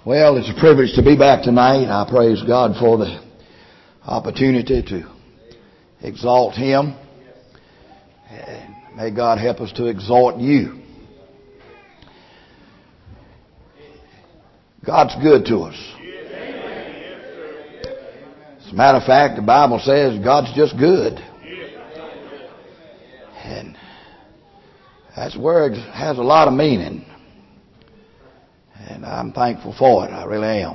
Well, it's a privilege to be back tonight. I praise God for the opportunity to exalt Him. And may God help us to exhort you. God's good to us. As a matter of fact, the Bible says God's just good. And that word has a lot of meaning. And I'm thankful for it. I really am.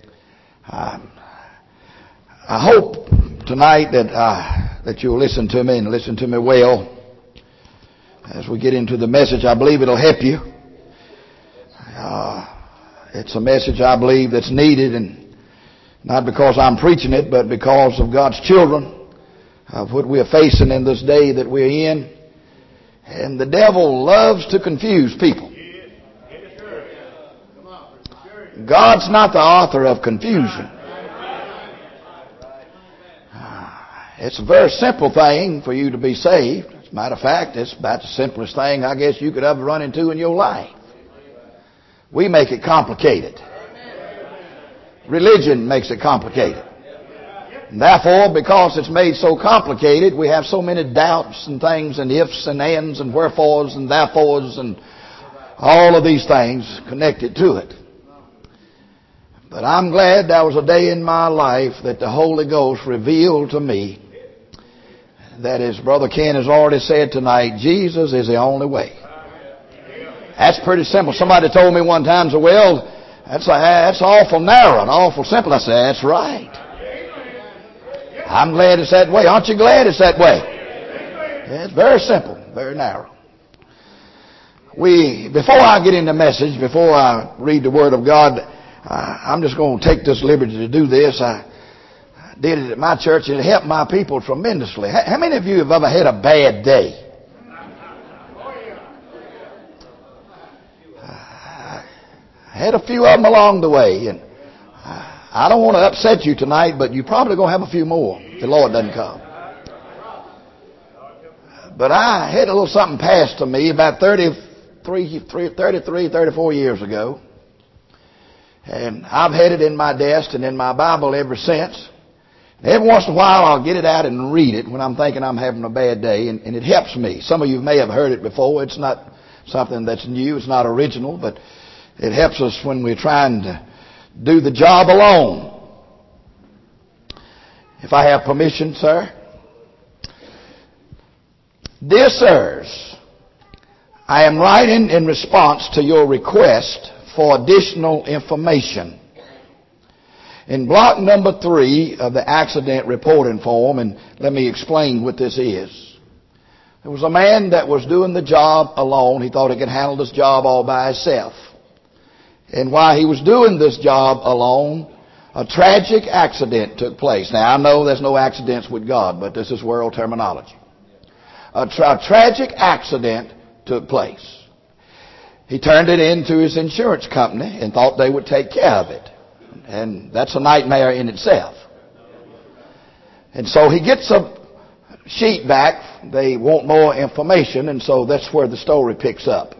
I hope tonight that you'll listen to me and listen to me well. As we get into the message, I believe it'll help you. It's a message I believe that's needed, and not because I'm preaching it, but because of God's children, of what we're facing in this day that we're in. And the devil loves to confuse people. God's not the author of confusion. It's a very simple thing for you to be saved. As a matter of fact, it's about the simplest thing I guess you could ever run into in your life. We make it complicated. Religion makes it complicated. And therefore, because it's made so complicated, we have so many doubts and things and ifs and ands and wherefores and therefores and all of these things connected to it. But I'm glad there was a day in my life that the Holy Ghost revealed to me that, as Brother Ken has already said tonight, Jesus is the only way. That's pretty simple. Somebody told me one time, well, that's awful narrow and awful simple. I said, that's right. I'm glad it's that way. Aren't you glad it's that way? Yeah, it's very simple, very narrow. Before I get into the message, before I read the Word of God, I'm just going to take this liberty to do this. I did it at my church, and it helped my people tremendously. How many of you have ever had a bad day? I had a few of them along the way, and I don't want to upset you tonight, but you're probably going to have a few more if the Lord doesn't come. But I had a little something passed to me about 34 years ago. And I've had it in my desk and in my Bible ever since. Every once in a while I'll get it out and read it when I'm thinking I'm having a bad day, and it helps me. Some of you may have heard it before. It's not something that's new. It's not original, but it helps us when we're trying to do the job alone. If I have permission, sir. Dear sirs, I am writing in response to your request for additional information. In block number 3 of the accident reporting form, and let me explain what this is. There was a man that was doing the job alone. He thought he could handle this job all by himself. And while he was doing this job alone, a tragic accident took place. Now, I know there's no accidents with God, but this is world terminology. A tragic accident took place. He turned it into his insurance company and thought they would take care of it. And that's a nightmare in itself. And so he gets a sheet back. They want more information, and so that's where the story picks up.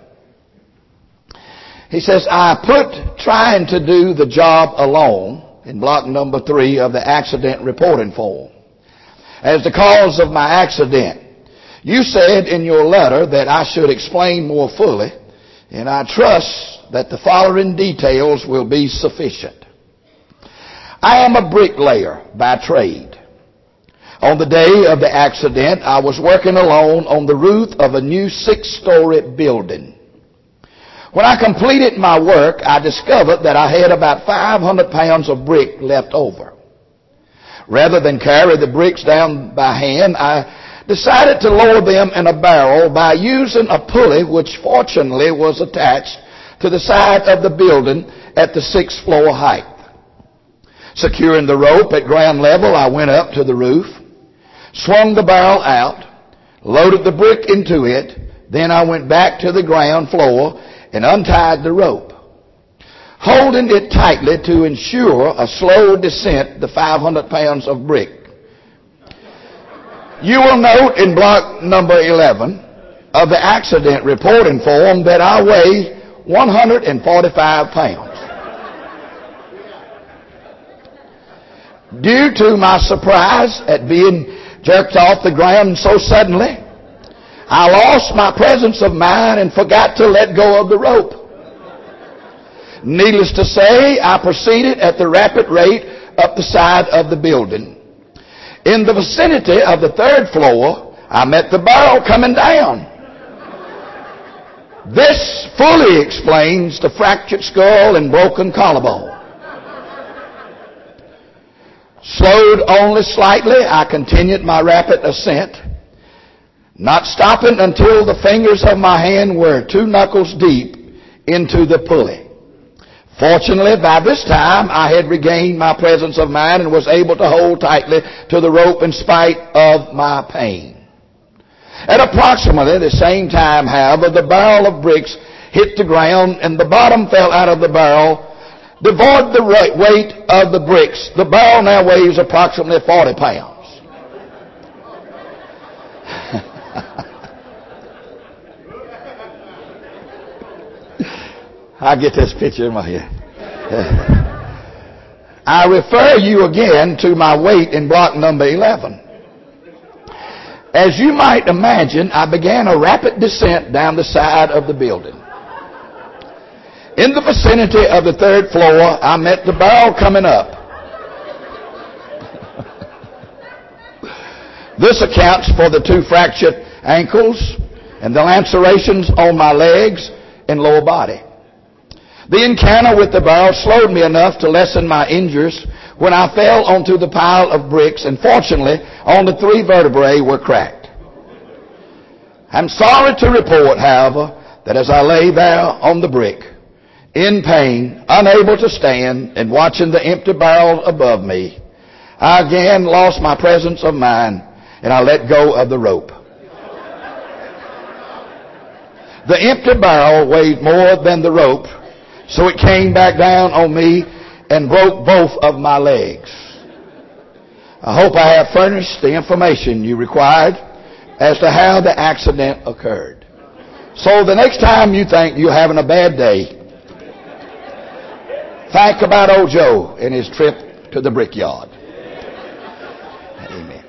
He says, I put trying to do the job alone in block number 3 of the accident reporting form as the cause of my accident. You said in your letter that I should explain more fully, and I trust that the following details will be sufficient. I am a bricklayer by trade. On the day of the accident, I was working alone on the roof of a new 6-story building. When I completed my work, I discovered that I had about 500 pounds of brick left over. Rather than carry the bricks down by hand, I decided to lower them in a barrel by using a pulley which fortunately was attached to the side of the building at the 6th floor height. Securing the rope at ground level, I went up to the roof, swung the barrel out, loaded the brick into it, then I went back to the ground floor and untied the rope. Holding it tightly to ensure a slow descent the 500 pounds of brick. You will note in block number 11 of the accident reporting form that I weigh 145 pounds. Due to my surprise at being jerked off the ground so suddenly, I lost my presence of mind and forgot to let go of the rope. Needless to say, I proceeded at the rapid rate up the side of the building. In the vicinity of the third floor, I met the barrel coming down. This fully explains the fractured skull and broken collarbone. Slowed only slightly, I continued my rapid ascent, not stopping until the fingers of my hand were 2 knuckles deep into the pulley. Fortunately, by this time, I had regained my presence of mind and was able to hold tightly to the rope in spite of my pain. At approximately the same time, however, the barrel of bricks hit the ground and the bottom fell out of the barrel, devoid the weight of the bricks. The barrel now weighs approximately 40 pounds. I get this picture in my head. I refer you again to my weight in block number 11. As you might imagine, I began a rapid descent down the side of the building. In the vicinity of the third floor, I met the barrel coming up. This accounts for the 2 fractured ankles and the lacerations on my legs and lower body. The encounter with the barrel slowed me enough to lessen my injuries when I fell onto the pile of bricks, and fortunately, only 3 vertebrae were cracked. I'm sorry to report, however, that as I lay there on the brick, in pain, unable to stand, and watching the empty barrel above me, I again lost my presence of mind, and I let go of the rope. The empty barrel weighed more than the rope, so it came back down on me and broke both of my legs. I hope I have furnished the information you required as to how the accident occurred. So the next time you think you're having a bad day, think about old Joe and his trip to the brickyard. Amen.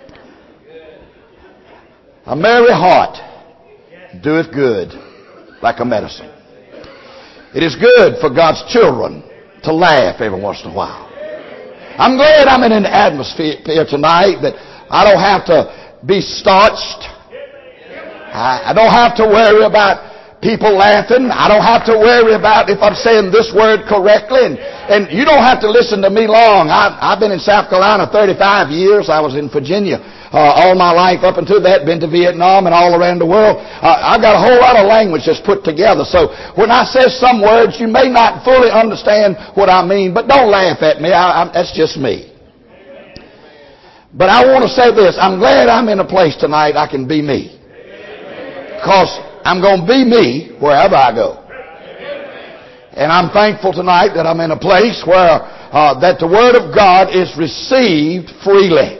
A merry heart doeth good like a medicine. It is good for God's children to laugh every once in a while. I'm glad I'm in an atmosphere tonight that I don't have to be starched. I don't have to worry about people laughing. I don't have to worry about if I'm saying this word correctly. And you don't have to listen to me long. I've been in South Carolina 35 years. I was in Virginia all my life up until that, been to Vietnam and all around the world. I got a whole lot of language just put together. So when I say some words, you may not fully understand what I mean, but don't laugh at me. That's just me. But I want to say this. I'm glad I'm in a place tonight I can be me. Because I'm going to be me wherever I go. And I'm thankful tonight that I'm in a place where that the Word of God is received freely.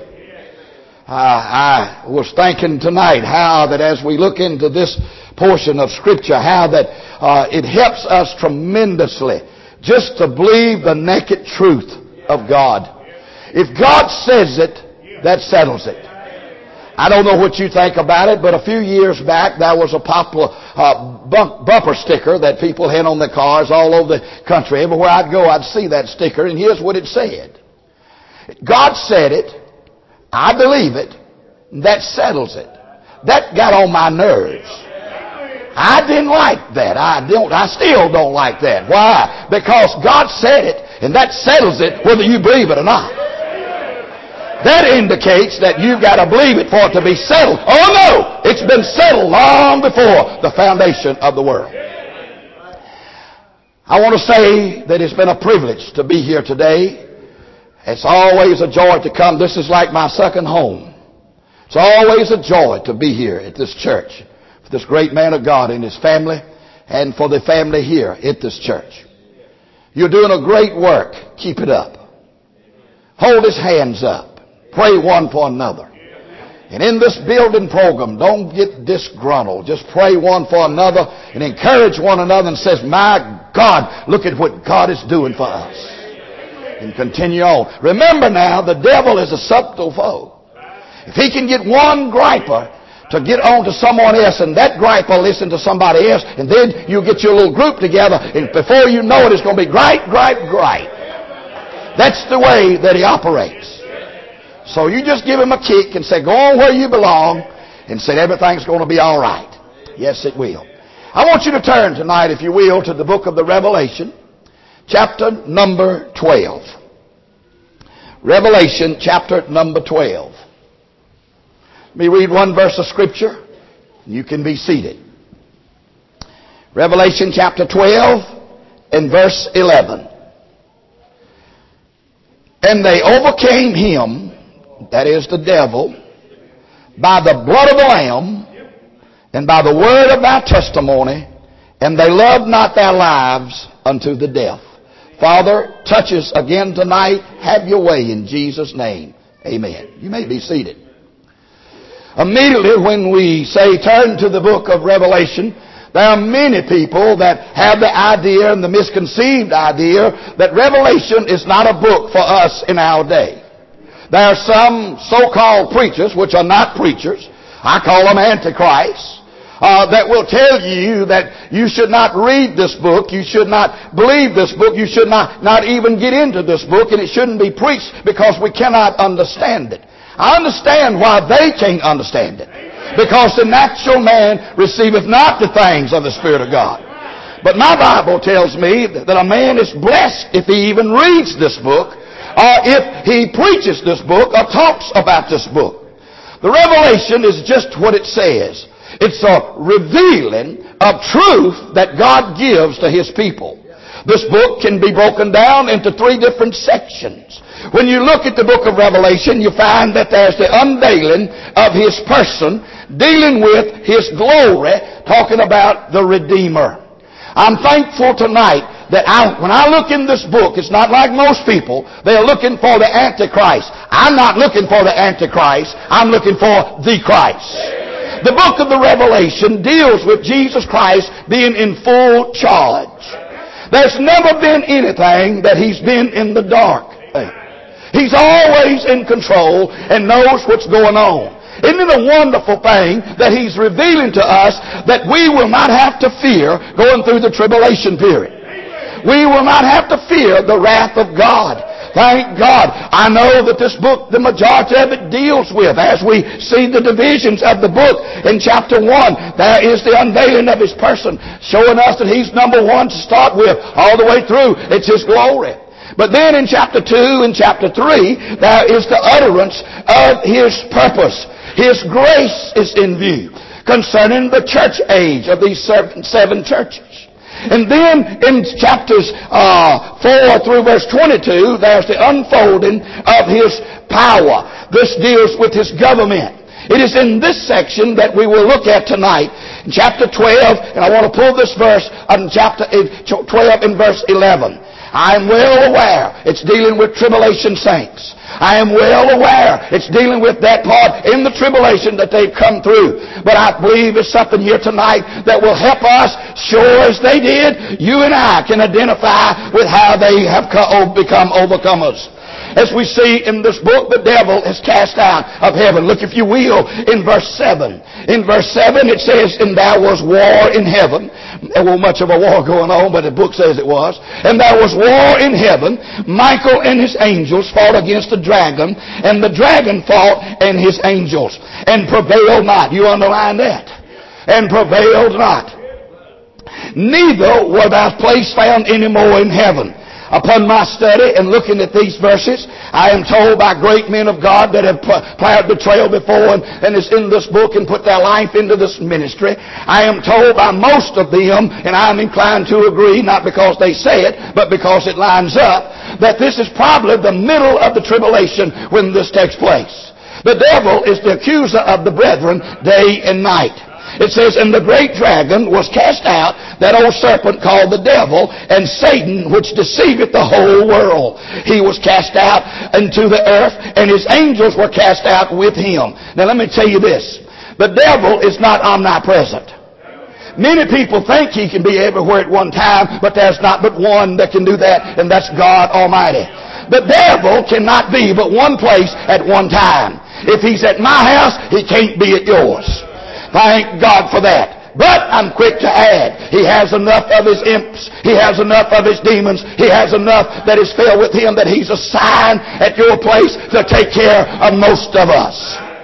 I was thinking tonight how that as we look into this portion of Scripture, how that it helps us tremendously just to believe the naked truth of God. If God says it, that settles it. I don't know what you think about it, but a few years back there was a popular bumper sticker that people had on their cars all over the country. Everywhere I'd go, I'd see that sticker, and here's what it said. God said it. I believe it. That settles it. That got on my nerves. I didn't like that. I still don't like that. Why? Because God said it, and that settles it whether you believe it or not. That indicates that you've got to believe it for it to be settled. Oh no! It's been settled long before the foundation of the world. I want to say that it's been a privilege to be here today. It's always a joy to come. This is like my second home. It's always a joy to be here at this church for this great man of God and his family, and for the family here at this church. You're doing a great work. Keep it up. Hold his hands up. Pray one for another. And in this building program, don't get disgruntled. Just pray one for another and encourage one another and says, my God, look at what God is doing for us. And continue on. Remember now, the devil is a subtle foe. If he can get one griper to get on to someone else, and that griper listen to somebody else, and then you get your little group together, and before you know it, it's going to be gripe. That's the way that he operates. So you just give him a kick and say, go on where you belong, and say everything's going to be all right. Yes, it will. I want you to turn tonight, if you will, to the book of the Revelation, chapter number 12. Revelation chapter number 12. Let me read one verse of Scripture. You can be seated. Revelation chapter 12 and verse 11. And they overcame him, that is the devil, by the blood of the Lamb and by the word of their testimony, and they loved not their lives unto the death. Father, touch us again tonight. Have your way in Jesus' name. Amen. You may be seated. Immediately when we say turn to the book of Revelation, there are many people that have the idea and the misconceived idea that Revelation is not a book for us in our day. There are some so-called preachers, which are not preachers, I call them antichrists, that will tell you that you should not read this book, you should not believe this book, you should not even get into this book, and it shouldn't be preached because we cannot understand it. I understand why they can't understand it. Because the natural man receiveth not the things of the Spirit of God. But my Bible tells me that a man is blessed if he even reads this book, or if he preaches this book, or talks about this book. The Revelation is just what it says. It's a revealing of truth that God gives to His people. This book can be broken down into 3 different sections. When you look at the book of Revelation, you find that there's the unveiling of His person, dealing with His glory, talking about the Redeemer. I'm thankful tonight that when I look in this book, it's not like most people. They're looking for the Antichrist. I'm not looking for the Antichrist. I'm looking for the Christ. The book of the Revelation deals with Jesus Christ being in full charge. There's never been anything that He's been in the dark. He's always in control and knows what's going on. Isn't it a wonderful thing that He's revealing to us that we will not have to fear going through the tribulation period? We will not have to fear the wrath of God. Thank God. I know that this book, the majority of it deals with, as we see the divisions of the book in chapter 1, there is the unveiling of His person, showing us that He's number 1 to start with, all the way through. It's His glory. But then in chapter 2 and chapter 3, there is the utterance of His purpose. His grace is in view concerning the church age of these 7 churches. And then in chapters 4 through verse 22, there's the unfolding of His power. This deals with His government. It is in this section that we will look at tonight. In chapter 12, and I want to pull this verse on chapter 12 in verse 11. I am well aware it's dealing with tribulation saints. I am well aware it's dealing with that part in the tribulation that they've come through. But I believe it's something here tonight that will help us, sure as they did, you and I can identify with how they have become overcomers. As we see in this book, the devil is cast out of heaven. Look, if you will, in verse 7. In verse 7 it says, and there was war in heaven. There wasn't much of a war going on, but the book says it was. And there was war in heaven. Michael and his angels fought against the dragon, and the dragon fought and his angels, and prevailed not. You underline that. And prevailed not. Neither were there place found any more in heaven. Upon my study and looking at these verses, I am told by great men of God that have plowed the trail before and is in this book and put their life into this ministry. I am told by most of them, and I'm inclined to agree, not because they say it, but because it lines up, that this is probably the middle of the tribulation when this takes place. The devil is the accuser of the brethren day and night. It says, and the great dragon was cast out, that old serpent called the devil, and Satan, which deceiveth the whole world. He was cast out into the earth, and his angels were cast out with him. Now let me tell you this. The devil is not omnipresent. Many people think he can be everywhere at one time, but there's not but one that can do that, and that's God Almighty. The devil cannot be but one place at one time. If he's at my house, he can't be at yours. Thank God for that. But I'm quick to add, he has enough of his imps, he has enough of his demons, he has enough that is filled with him that he's assigned at your place to take care of most of us.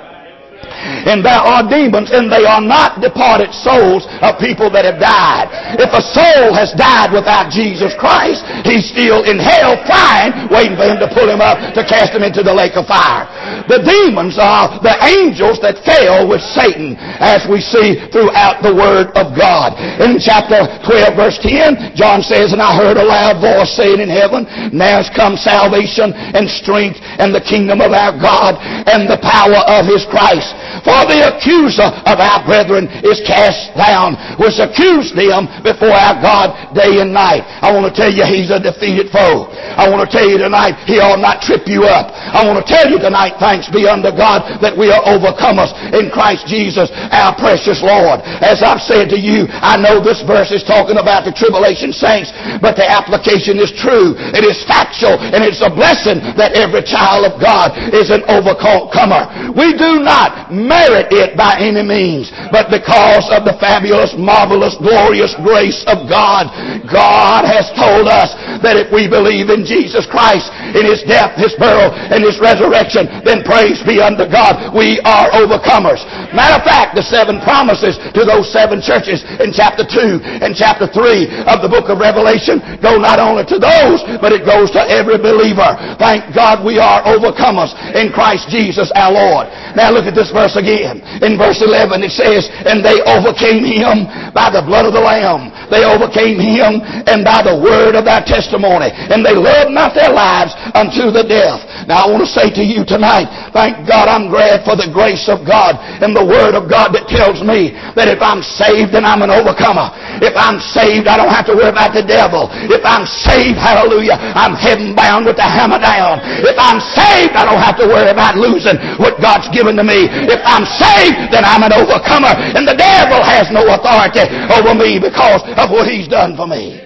And there are demons, and they are not departed souls of people that have died. If a soul has died without Jesus Christ, he's still in hell crying, waiting for him to pull him up to cast him into the lake of fire. The demons are the angels that fell with Satan, as we see throughout the Word of God. In chapter 12, verse 10, John says, "And I heard a loud voice saying in heaven, Now has come salvation and strength and the kingdom of our God and the power of his Christ. For the accuser of our brethren is cast down, which accused them before our God day and night." I want to tell you, he's a defeated foe. I want to tell you tonight, he ought not trip you up. I want to tell you tonight, thanks be unto God, that we are overcomers in Christ Jesus, our precious Lord. As I've said to you, I know this verse is talking about the tribulation saints, but the application is true. It is factual, and it's a blessing that every child of God is an overcomer. We do not merit it by any means, but because of the fabulous, marvelous, glorious grace of God. God has told us that if we believe in Jesus Christ, in his death, his burial, and his resurrection, then praise be unto God, we are overcomers. Matter of fact, the 7 promises to those 7 churches in chapter 2 and chapter 3 of the book of Revelation go not only to those, but it goes to every believer. Thank God we are overcomers in Christ Jesus our Lord. Now look at this verse again. In verse 11 it says, "And they overcame him by the blood of the Lamb. They overcame him and by the word of their testimony. And they loved not their lives unto the death." Now I want to say to you tonight, thank God I'm glad for the grace of God and the word of God that tells me that if I'm saved, then I'm an overcomer. If I'm saved, I don't have to worry about the devil. If I'm saved, hallelujah, I'm heaven bound with the hammer down. If I'm saved, I don't have to worry about losing what God's given to me. If I'm saved, then I'm an overcomer, and the devil has no authority over me because of what he's done for me.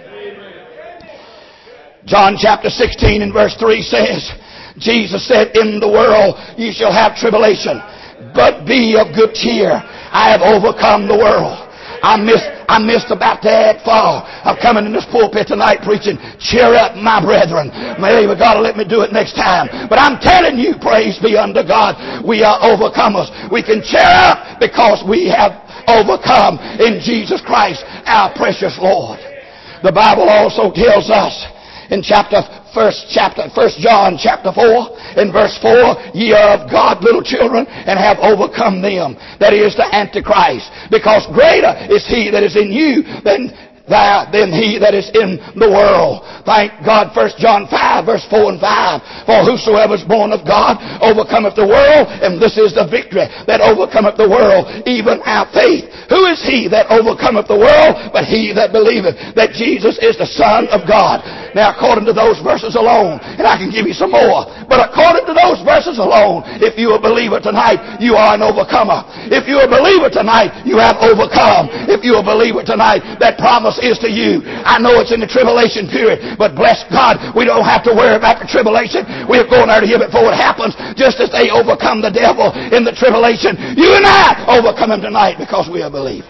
John chapter 16 and verse 3 says, Jesus said, "In the world ye shall have tribulation, but be of good cheer. I have overcome the world." I missed about that far of coming in this pulpit tonight preaching, "Cheer up, my brethren." Maybe God will let me do it next time. But I'm telling you, praise be unto God, we are overcomers. We can cheer up because we have overcome in Jesus Christ, our precious Lord. The Bible also tells us in First John chapter 4 in verse 4, "Ye are of God, little children, and have overcome them." That is the Antichrist. Because greater is he that is in you than he that is in the world. Thank God, 1 John 5, verse 4 and 5. "For whosoever is born of God overcometh the world, and this is the victory that overcometh the world, even our faith. Who is he that overcometh the world but he that believeth that Jesus is the Son of God?" Now, according to those verses alone, and I can give you some more, but according to those verses alone, if you're a believer tonight, you are an overcomer. If you're a believer tonight, you have overcome. If you're a believer tonight, that promise is to you. I know it's in the tribulation period, but bless God, we don't have to worry about the tribulation. We're going there to hear before it happens, just as they overcome the devil in the tribulation. You and I overcome him tonight because we are believers.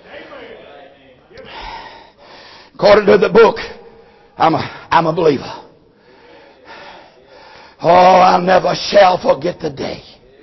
According to the book, I'm a believer. Oh, I never shall forget the day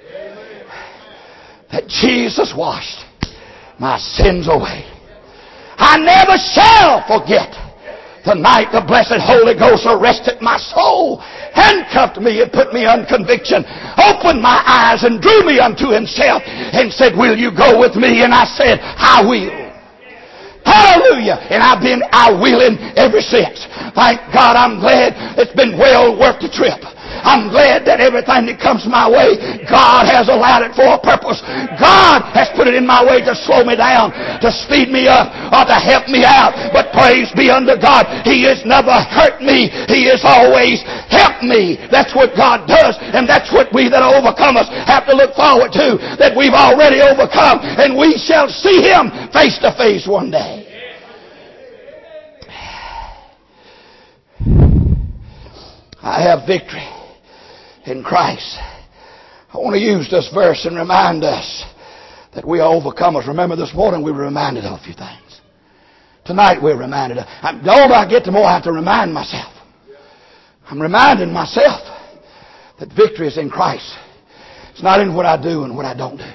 that Jesus washed my sins away. I never shall forget the night the blessed Holy Ghost arrested my soul, handcuffed me and put me on conviction, opened my eyes and drew me unto himself and said, "Will you go with me?" And I said, "I will." Hallelujah. And I've been I-willing ever since. Thank God, I'm glad it's been well worth the trip. I'm glad that everything that comes my way, God has allowed it for a purpose. God has put it in my way to slow me down, to speed me up, or to help me out. But praise be unto God, He has never hurt me. He has always helped me. That's what God does, and that's what we that are overcomers have to look forward to, that we've already overcome, and we shall see Him face to face one day. I have victory in Christ. I want to use this verse and remind us that we are overcomers. Remember, this morning we were reminded of a few things. Tonight we're reminded of. The older I get, the more I have to remind myself. I'm reminding myself that victory is in Christ. It's not in what I do and what I don't do.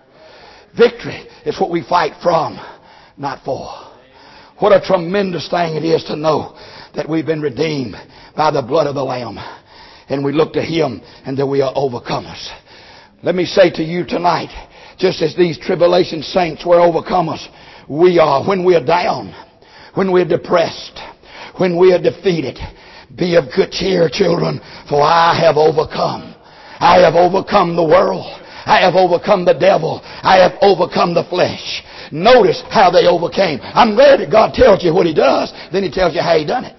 Victory is what we fight from, not for. What a tremendous thing it is to know that we've been redeemed by the blood of the Lamb. And we look to Him and that we are overcomers. Let me say to you tonight, just as these tribulation saints were overcomers, we are, when we are down, when we are depressed, when we are defeated, be of good cheer, children, for I have overcome. I have overcome the world. I have overcome the devil. I have overcome the flesh. Notice how they overcame. I'm glad that God tells you what He does. Then He tells you how He done it.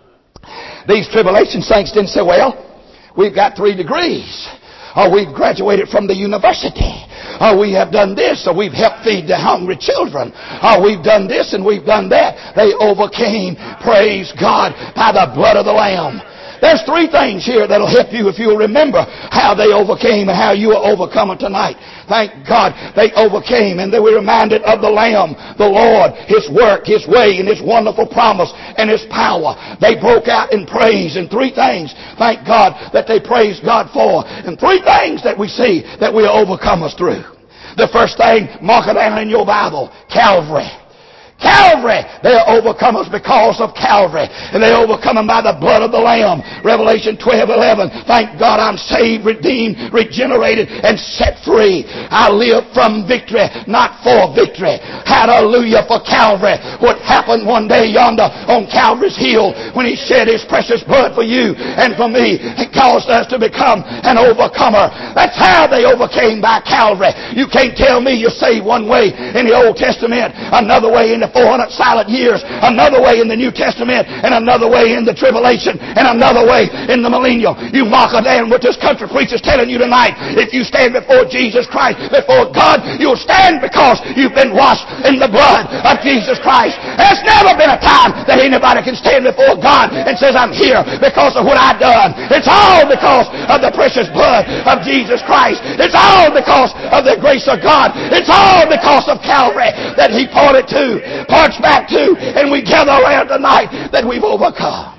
These tribulation saints didn't say, well, we've got 3 degrees. Or we've graduated from the university. Or we have done this. Or we've helped feed the hungry children. Or we've done this and we've done that. They overcame, praise God, by the blood of the Lamb. There's 3 things here that'll help you if you'll remember how they overcame and how you are overcomer tonight. Thank God they overcame and they were reminded of the Lamb, the Lord, His work, His way, and His wonderful promise and His power. They broke out in praise, and 3 things, thank God, that they praised God for, and 3 things that we see that we are overcomers through. The first thing, mark it down in your Bible, Calvary. Calvary. They are overcomers because of Calvary. And they overcome them by the blood of the Lamb. Revelation 12:11. Thank God I'm saved, redeemed, regenerated, and set free. I live from victory, not for victory. Hallelujah for Calvary. What happened one day yonder on Calvary's hill when He shed His precious blood for you and for me, it caused us to become an overcomer. That's how they overcame, by Calvary. You can't tell me you're saved one way in the Old Testament, another way in the 400 silent years, another way in the New Testament, and another way in the tribulation, and another way in the millennial. You mark it down what this country preacher's telling you tonight. If you stand before Jesus Christ, before God, you'll stand because you've been washed in the blood of Jesus Christ. There's never been a time that anybody can stand before God and says, I'm here because of what I've done. It's all because of the precious blood of Jesus Christ. It's all because of the grace of God. It's all because of Calvary that He pointed to, points back to, and we gather around tonight that we've overcome.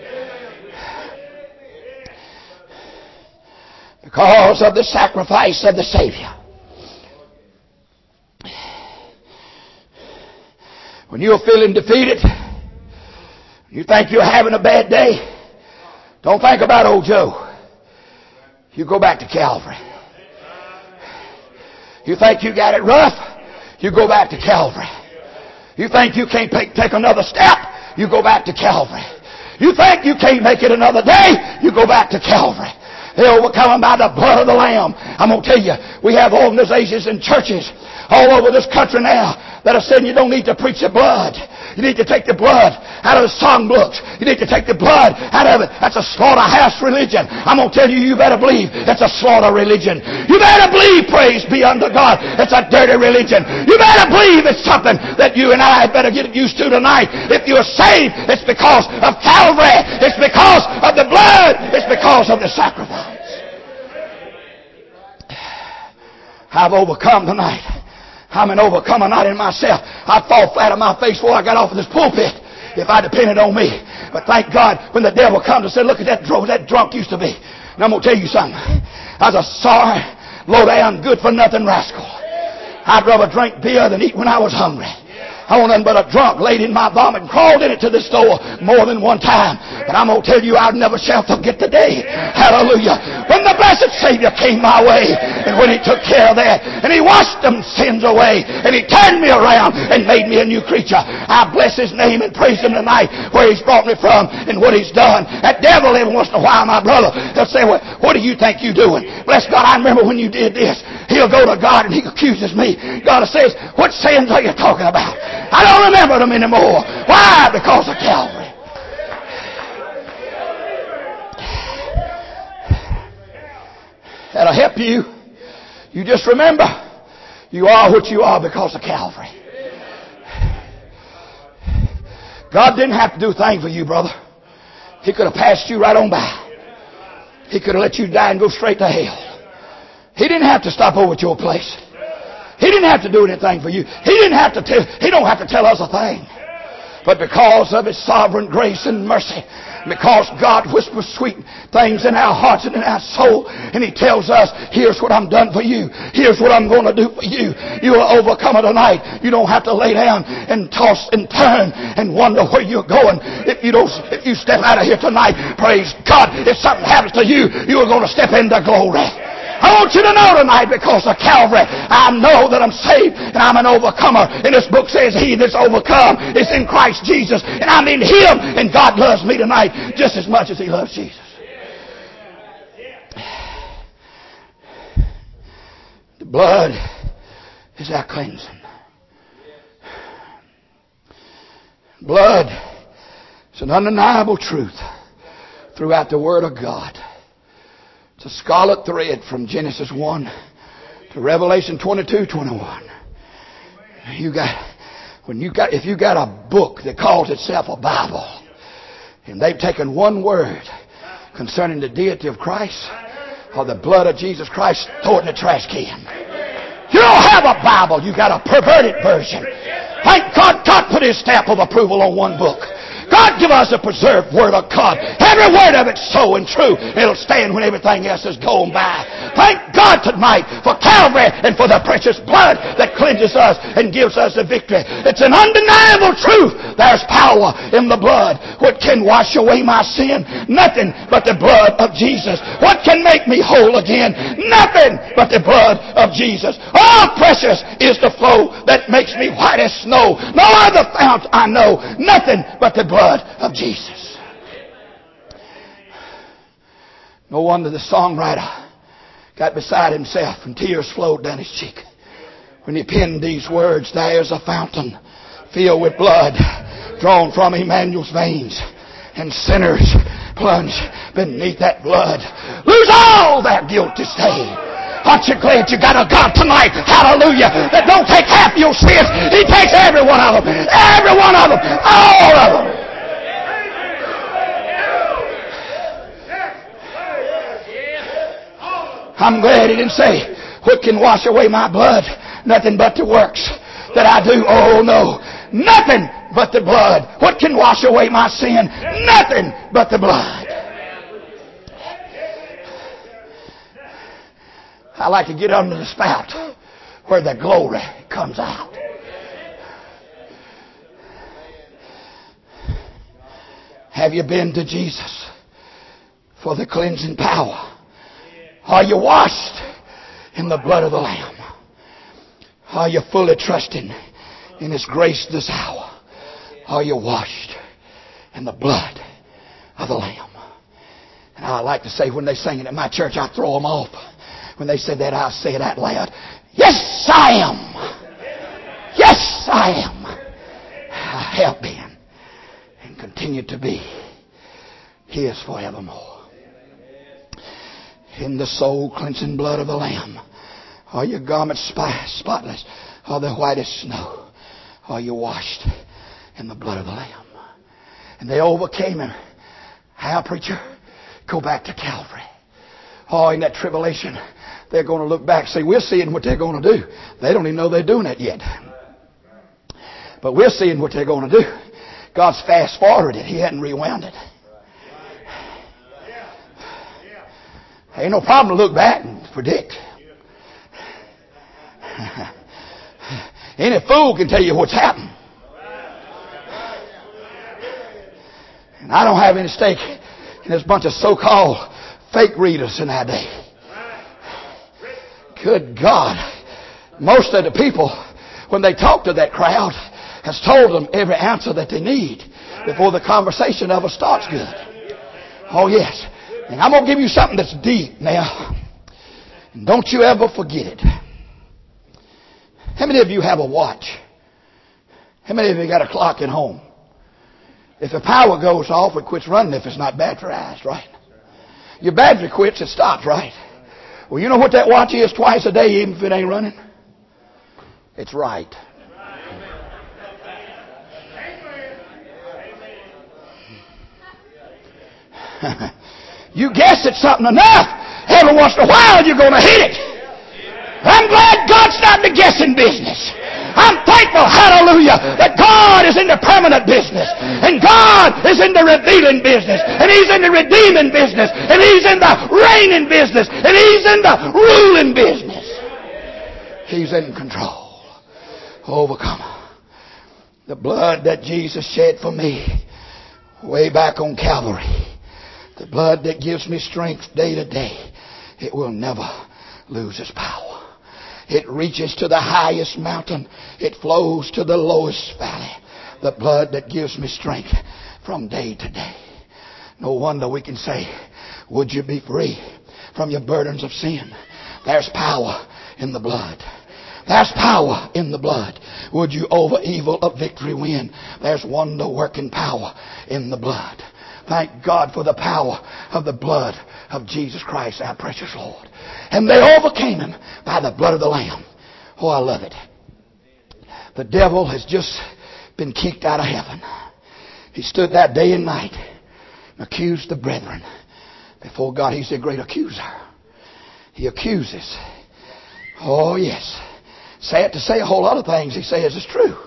Because of the sacrifice of the Savior. When you're feeling defeated, you think you're having a bad day, don't think about old Joe. You go back to Calvary. You think you got it rough, you go back to Calvary. You think you can't take another step, you go back to Calvary. You think you can't make it another day, you go back to Calvary. They overcome by the blood of the Lamb. I'm going to tell you, we have organizations and churches all over this country now that are saying you don't need to preach the blood. You need to take the blood out of the songbooks. You need to take the blood out of it. That's a slaughterhouse religion. I'm going to tell you, you better believe it's a slaughter religion. You better believe, praise be unto God, it's a dirty religion. You better believe it's something that you and I had better get used to tonight. If you're saved, it's because of Calvary. It's because of the blood. It's because of the sacrifice. I've overcome tonight. I'm an overcomer, not in myself. I'd fall flat on my face before I got off of this pulpit if I depended on me. But thank God when the devil comes and said, look at that drunk used to be. And I'm going to tell you something. I was a sorry, low-down, good-for-nothing rascal. I'd rather drink beer than eat when I was hungry. I want nothing but a drunk laid in my vomit and crawled in it to the store more than one time. But I'm going to tell you, I never shall forget the day. Hallelujah. When the blessed Savior came my way, and when He took care of that, and He washed them sins away, and He turned me around and made me a new creature. I bless His name and praise Him tonight where He's brought me from and what He's done. That devil every once in a while, my brother, he'll say, well, what do you think you're doing? Bless God, I remember when you did this. He'll go to God and he accuses me. God says, what sins are you talking about? I don't remember them anymore. Why? Because of Calvary. That'll help you. You just remember, you are what you are because of Calvary. God didn't have to do a thing for you, brother. He could have passed you right on by. He could have let you die and go straight to hell. He didn't have to stop over at your place. He didn't have to do anything for you. He don't have to tell us a thing. But because of His sovereign grace and mercy, because God whispers sweet things in our hearts and in our soul, and He tells us, here's what I'm done for you. Here's what I'm going to do for you. You will overcome it tonight. You don't have to lay down and toss and turn and wonder where you're going. If you step out of here tonight, praise God, if something happens to you, you are going to step into glory. I want you to know tonight, because of Calvary, I know that I'm saved and I'm an overcomer. And this book says he that's overcome is in Christ Jesus. And I'm in Him. And God loves me tonight just as much as He loves Jesus. The blood is our cleansing. Blood is an undeniable truth throughout the Word of God. It's a scarlet thread from Genesis 1 to Revelation 22:21. If you got a book that calls itself a Bible, and they've taken one word concerning the deity of Christ or the blood of Jesus Christ, throw it in the trash can. You don't have a Bible. You got a perverted version. Thank God, God put His stamp of approval on one book. God give us a preserved Word of God. Every word of it's so and true. It'll stand when everything else is going by. Thank God tonight for Calvary and for the precious blood that cleanses us and gives us the victory. It's an undeniable truth. There's power in the blood. What can wash away my sin? Nothing but the blood of Jesus. What can make me whole again? Nothing but the blood of Jesus. Oh, precious is the flow that makes me white as snow. No other fount I know. Nothing but the blood of Jesus. No wonder the songwriter got beside himself and tears flowed down his cheek when he penned these words. There's a fountain filled with blood drawn from Emmanuel's veins, and sinners plunge beneath that blood, lose all their guilty stain. Aren't you glad you got a God tonight, hallelujah, that don't take half your sins? He takes every one of them, all of them. I'm glad He didn't say, what can wash away my blood? Nothing but the works that I do. Oh no, nothing but the blood. What can wash away my sin? Nothing but the blood. I like to get under the spout where the glory comes out. Have you been to Jesus for the cleansing power? Are you washed in the blood of the Lamb? Are you fully trusting in His grace this hour? Are you washed in the blood of the Lamb? And I like to say, when they sing it at my church, I throw them off. When they say that, I say it out loud. Yes, I am. Yes, I am. I have been and continue to be His forevermore. In the soul cleansing blood of the Lamb, are your garments spotless? Are they white as snow? Are you washed in the blood of the Lamb? And they overcame Him. How, preacher? Go back to Calvary. Oh, in that tribulation, they're going to look back and say, we're seeing what they're going to do. They don't even know they're doing it yet. But we're seeing what they're going to do. God's fast forwarded it. He hadn't rewound it. Ain't no problem to look back and predict. Any fool can tell you what's happened. And I don't have any stake in this bunch of so-called fake readers in our day. Good God. Most of the people, when they talk to that crowd, has told them every answer that they need before the conversation ever starts good. Oh, yes. And I'm going to give you something that's deep now. And don't you ever forget it. How many of you have a watch? How many of you got a clock at home? If the power goes off, it quits running if it's not batterized, right? Your battery quits, it stops, right? Well, you know what that watch is twice a day, even if it ain't running? It's right. You guess at something enough, every once in a while you're going to hit it. I'm glad God's not in the guessing business. I'm thankful, hallelujah, that God is in the permanent business. And God is in the revealing business. And He's in the redeeming business. And He's in the reigning business. And He's in the ruling business. He's in control. Overcomer. The blood that Jesus shed for me way back on Calvary. The blood that gives me strength day to day. It will never lose its power. It reaches to the highest mountain. It flows to the lowest valley. The blood that gives me strength from day to day. No wonder we can say, would you be free from your burdens of sin? There's power in the blood. There's power in the blood. Would you over evil a victory win? There's wonder working power in the blood. Thank God for the power of the blood of Jesus Christ, our precious Lord. And they overcame him by the blood of the Lamb. Oh, I love it. The devil has just been kicked out of heaven. He stood that day and night and accused the brethren. Before God, he's the great accuser. He accuses. Oh, yes. Sad to say a whole lot of things he says is true.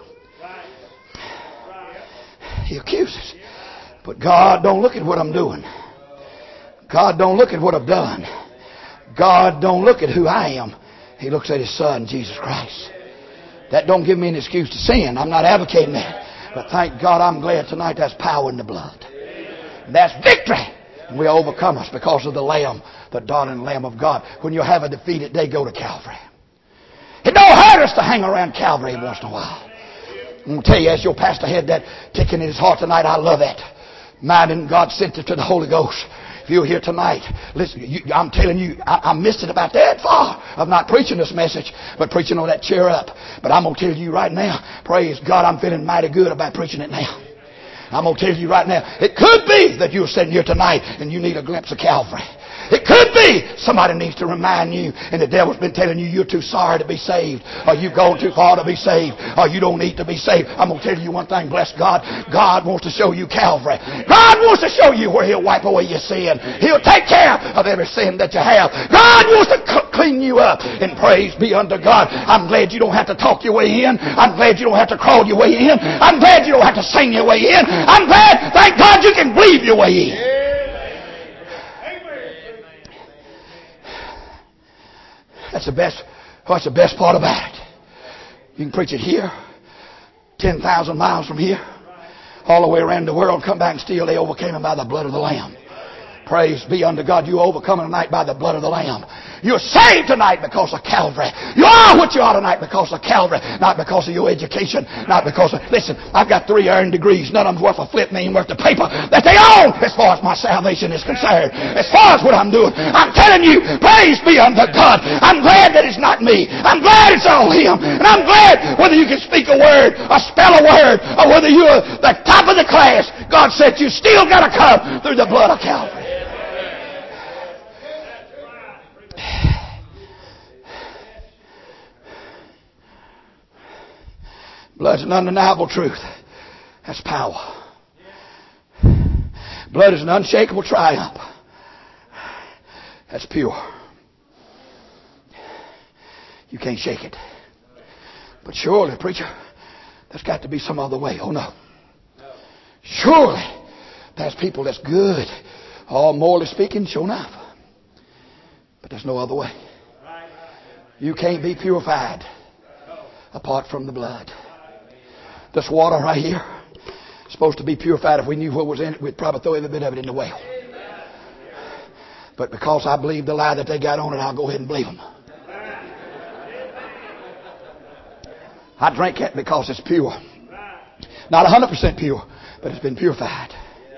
He accuses. But God don't look at what I'm doing. God don't look at what I've done. God don't look at who I am. He looks at His Son, Jesus Christ. That don't give me an excuse to sin. I'm not advocating that. But thank God, I'm glad tonight there's power in the blood. That's victory. And we overcome us because of the Lamb, the darling Lamb of God. When you have a defeated day, go to Calvary. It don't hurt us to hang around Calvary once in a while. I'm going to tell you, as your pastor had that ticking in his heart tonight, I love that. Mine and God sent it to the Holy Ghost. If you're here tonight, listen, I'm telling you, I missed it about that far of not preaching this message, but preaching on that cheer up. But I'm going to tell you right now, praise God, I'm feeling mighty good about preaching it now. I'm going to tell you right now, it could be that you're sitting here tonight and you need a glimpse of Calvary. It could be somebody needs to remind you, and the devil's been telling you you're too sorry to be saved, or you've gone too far to be saved, or you don't need to be saved. I'm going to tell you one thing, bless God. God wants to show you Calvary. God wants to show you where He'll wipe away your sin. He'll take care of every sin that you have. God wants to clean you up, and praise be unto God. I'm glad you don't have to talk your way in. I'm glad you don't have to crawl your way in. I'm glad you don't have to sing your way in. I'm glad, thank God, you can breathe your way in. That's the best part about it. You can preach it here, 10,000 miles from here, all the way around the world, come back and still they overcame him by the blood of the Lamb. Praise be unto God. You overcome tonight by the blood of the Lamb. You're saved tonight because of Calvary. You are what you are tonight because of Calvary. Not because of your education. Not because of... Listen, I've got 3 earned degrees. None of them's worth a flip, ain't worth the paper that they own as far as my salvation is concerned. As far as what I'm doing. I'm telling you, praise be unto God. I'm glad that it's not me. I'm glad it's all Him. And I'm glad whether you can speak a word or spell a word or whether you're the top of the class, God said you still got to come through the blood of Calvary. Blood's an undeniable truth. That's power. Blood is an unshakable triumph. That's pure. You can't shake it. But surely, preacher, there's got to be some other way. Oh no. Surely, there's people that's good. All morally speaking, sure enough. But there's no other way. You can't be purified apart from the blood. This water right here is supposed to be purified. If we knew what was in it, we'd probably throw every bit of it in the well. But because I believe the lie that they got on it, I'll go ahead and believe them. I drink it because it's pure. Not 100% pure, but it's been purified.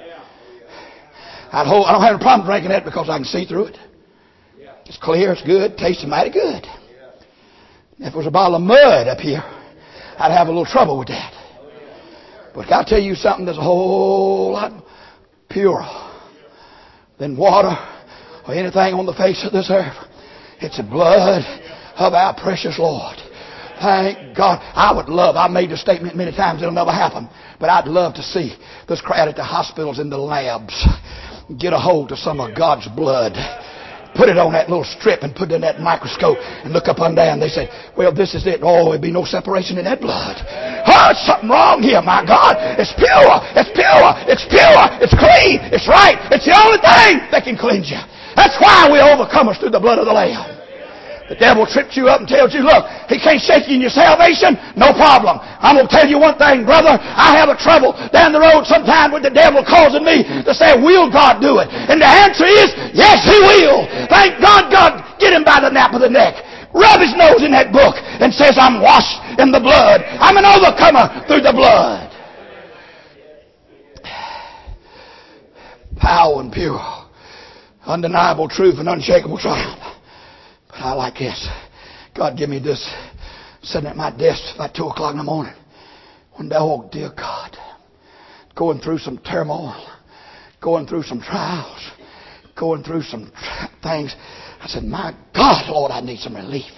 I don't have a problem drinking that because I can see through it. It's clear, it's good, tastes mighty good. If it was a bottle of mud up here, I'd have a little trouble with that. But I'll tell you something that's a whole lot purer than water or anything on the face of this earth. It's the blood of our precious Lord. Thank God. I've made the statement many times, it'll never happen, but I'd love to see this crowd at the hospitals and the labs get a hold of some of God's blood, put it on that little strip and put it in that microscope and look up and down. They say, well, this is it. Oh, there'd be no separation in that blood. Oh, there's something wrong here, my God. It's pure. It's pure. It's pure. It's clean. It's right. It's the only thing that can cleanse you. That's why we overcome us through the blood of the Lamb. The devil trips you up and tells you, look, he can't shake you in your salvation. No problem. I'm going to tell you one thing, brother. I have a trouble down the road sometime with the devil causing me to say, will God do it? And the answer is, yes, he will. Thank God, God, get him by the nape of the neck. Rub his nose in that book and says, I'm washed in the blood. I'm an overcomer through the blood. Power and pure. Undeniable truth and unshakable triumph. But I like this. God give me this. Sitting at my desk about 2 o'clock in the morning. One day, oh dear God. Going through some turmoil. Going through some trials. Going through some things. I said, my God, Lord, I need some relief.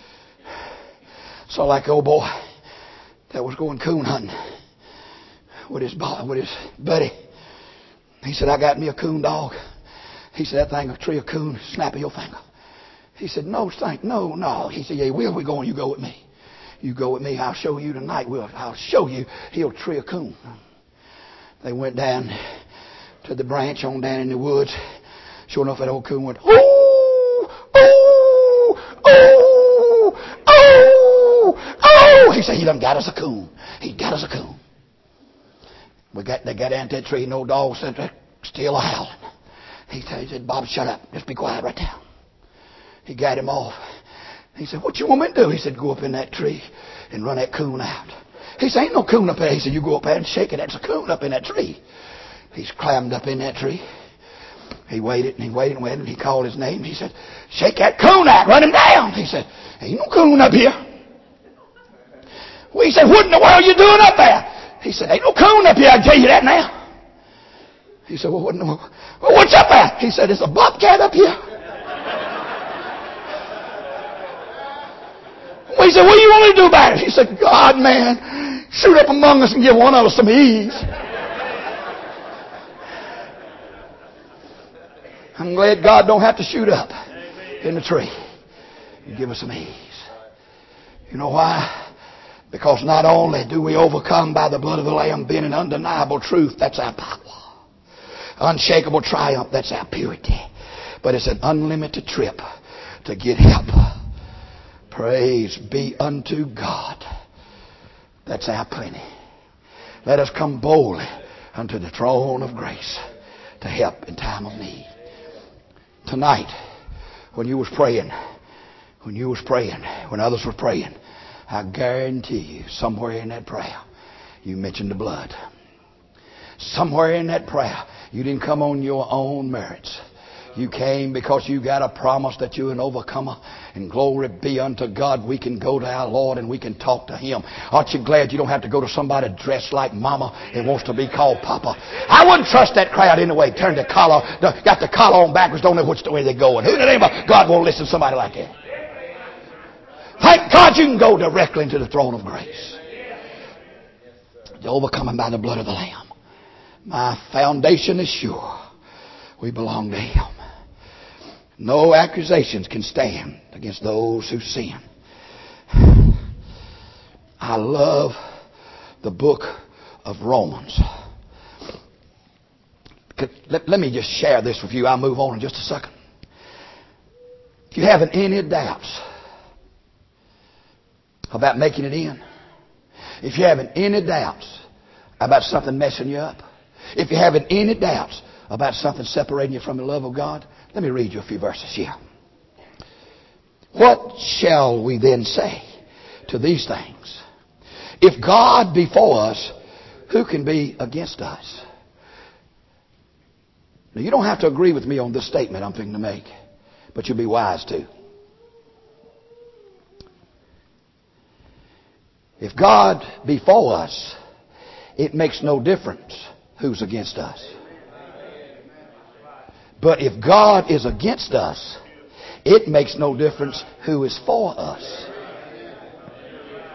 So like the old boy that was going coon hunting with his buddy. He said, I got me a coon dog. He said, that thing will tree a coon, snap of your finger. He said, no. He said, yeah, where are we going? You go with me. You go with me. I'll show you tonight. I'll show you. He'll tree a coon. They went down to the branch on down in the woods. Sure enough, that old coon went, oh, oh, oh, oh, oh. He said, he done got us a coon. He got us a coon. They got down to that tree and the old dog said, still a howling. He said, Bob, shut up. Just be quiet right now. He got him off. He said, what you want me to do? He said, go up in that tree and run that coon out. He said, ain't no coon up there. He said, you go up there and shake it. That's a coon up in that tree. He's climbed up in that tree. He waited and he waited and waited. And he called his name. He said, shake that coon out. Run him down. He said, ain't no coon up here. Well, he said, what in the world are you doing up there? He said, ain't no coon up here. I can tell you that now. He said, well, what's up there? He said, there's a bobcat up here. Well, he said, what do you want me to do about it? He said, God, man, shoot up among us and give one of us some ease. I'm glad God don't have to shoot up in the tree and give us some ease. You know why? Because not only do we overcome by the blood of the Lamb, being an undeniable truth, that's our power. Unshakable triumph, that's our purity. But it's an unlimited trip to get help. Praise be unto God. That's our plenty. Let us come boldly unto the throne of grace to help in time of need. Tonight, when you was praying, when others were praying, I guarantee you, somewhere in that prayer, you mentioned the blood. Somewhere in that prayer, you didn't come on your own merits. You came because you got a promise that you're an overcomer. And glory be unto God, we can go to our Lord and we can talk to Him. Aren't you glad you don't have to go to somebody dressed like mama and wants to be called papa? I wouldn't trust that crowd anyway. Turn the collar, got the collar on backwards, don't know which way they're going. Who in the name of God won't listen to somebody like that? Thank God you can go directly into the throne of grace. You're overcoming by the blood of the Lamb. My foundation is sure. We belong to Him. No accusations can stand against those who sin. I love the book of Romans. Let me just share this with you. I'll move on in just a second. If you having any doubts about making it in, if you're having any doubts about something messing you up, if you're having any doubts about something separating you from the love of God, let me read you a few verses here. What shall we then say to these things? If God be for us, who can be against us? Now, you don't have to agree with me on this statement I'm thinking to make, but you'll be wise to. If God be for us, it makes no difference who's against us. But if God is against us, it makes no difference who is for us.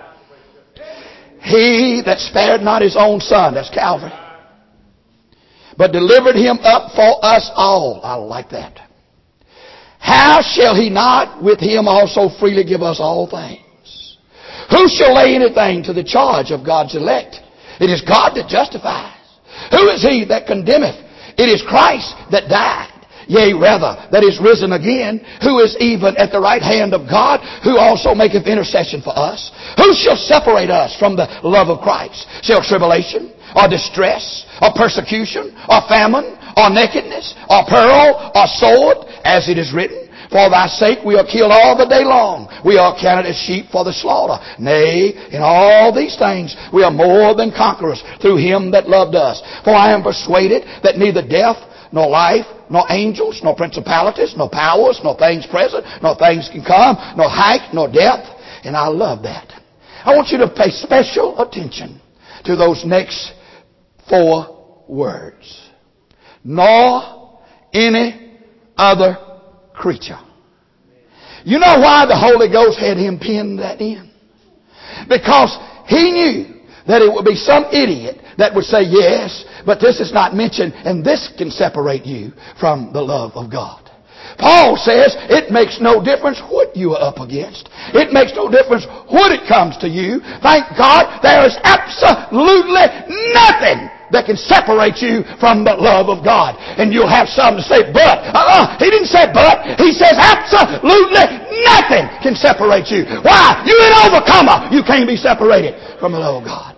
He that spared not His own Son, that's Calvary, but delivered him up for us all. I like that. How shall he not with him also freely give us all things? Who shall lay anything to the charge of God's elect? It is God that justifies. Who is he that condemneth? It is Christ that died, yea, rather, that is risen again, who is even at the right hand of God, who also maketh intercession for us. Who shall separate us from the love of Christ? Shall tribulation, or distress, or persecution, or famine, or nakedness, or peril, or sword, as it is written, for thy sake we are killed all the day long. We are counted as sheep for the slaughter. Nay, in all these things we are more than conquerors through him that loved us. For I am persuaded that neither death, nor life, nor angels, nor principalities, nor powers, nor things present, nor things can come, nor height, nor depth. And I love that. I want you to pay special attention to those next 4 words. Nor any other creature. You know why the Holy Ghost had him pin that in? Because he knew that it would be some idiot that would say, yes, but this is not mentioned, and this can separate you from the love of God. Paul says it makes no difference what you are up against. It makes no difference what it comes to you. Thank God there is absolutely nothing that can separate you from the love of God. And you'll have some to say, but. He didn't say but. He says absolutely nothing can separate you. Why? You're an overcomer. You can't be separated from the love of God.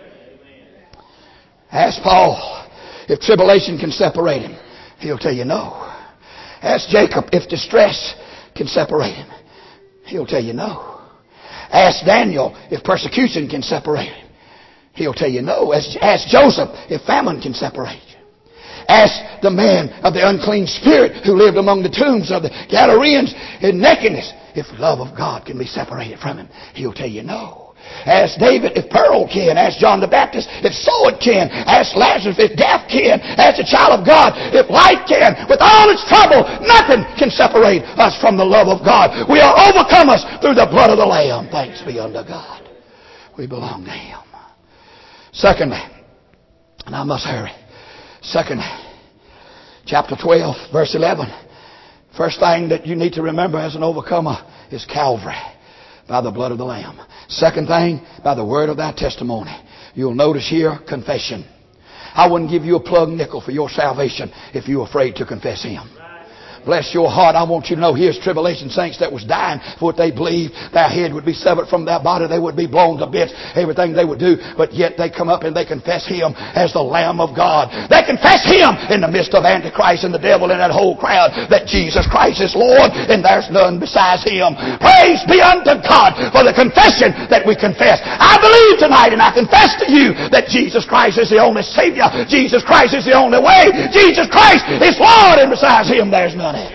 Ask Paul if tribulation can separate him. He'll tell you no. Ask Jacob if distress can separate him. He'll tell you no. Ask Daniel if persecution can separate him. He'll tell you no. Ask Joseph if famine can separate you. Ask the man of the unclean spirit who lived among the tombs of the Gadarenes in nakedness if the love of God can be separated from him. He'll tell you no. Ask David if peril can. Ask John the Baptist if sword can. Ask Lazarus if death can. Ask the child of God if life can. With all its trouble, nothing can separate us from the love of God. We are overcomers through the blood of the Lamb. Thanks be unto God. We belong to him. Secondly, and I must hurry. Secondly, chapter 12, verse 11. First thing that you need to remember as an overcomer is Calvary, by the blood of the Lamb. Second thing, by the word of thy testimony. You'll notice here, confession. I wouldn't give you a plug nickel for your salvation if you were afraid to confess him. Bless your heart. I want you to know here's tribulation saints that was dying for what they believed. Their head would be severed from their body. They would be blown to bits. Everything they would do. But yet they come up and they confess him as the Lamb of God. They confess him in the midst of Antichrist and the devil and that whole crowd that Jesus Christ is Lord and there's none besides him. Praise be unto God for the confession that we confess. I believe tonight and I confess to you that Jesus Christ is the only Savior. Jesus Christ is the only way. Jesus Christ is Lord and besides him there's none. I'm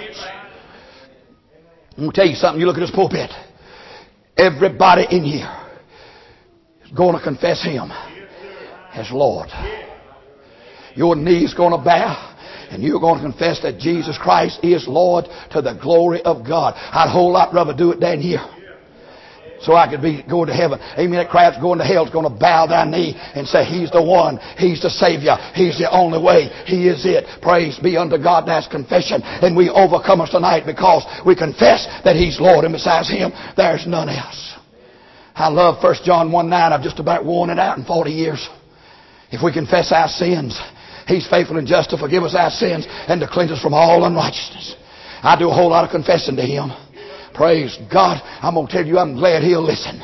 going to tell you something. You look at this pulpit. Everybody in here is going to confess him as Lord. Your knee's going to bow and you're going to confess that Jesus Christ is Lord to the glory of God. I'd a whole lot rather do it than here. So I could be going to heaven. Amen. That crowd's going to hell is going to bow their knee and say, he's the one. He's the Savior. He's the only way. He is it. Praise be unto God. That's confession. And we overcome us tonight because we confess that he's Lord. And besides him, there's none else. I love 1 John 1:9. I've just about worn it out in 40 years. If we confess our sins, he's faithful and just to forgive us our sins and to cleanse us from all unrighteousness. I do a whole lot of confessing to him. Praise God. I'm going to tell you, I'm glad he'll listen.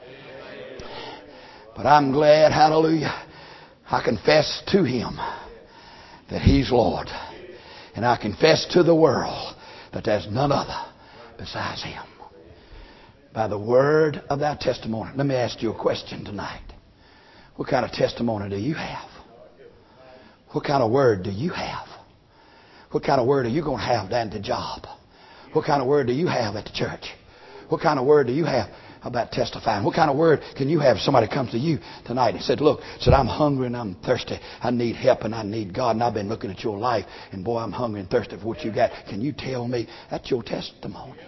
But I'm glad, hallelujah, I confess to him that he's Lord. And I confess to the world that there's none other besides him. By the word of thy testimony. Let me ask you a question tonight. What kind of testimony do you have? What kind of word do you have? What kind of word are you going to have down at the job? What kind of word do you have at the church? What kind of word do you have about testifying? What kind of word can you have if somebody comes to you tonight and said, look, I'm hungry and I'm thirsty. I need help and I need God. And I've been looking at your life. And boy, I'm hungry and thirsty for what you got. Can you tell me? That's your testimony.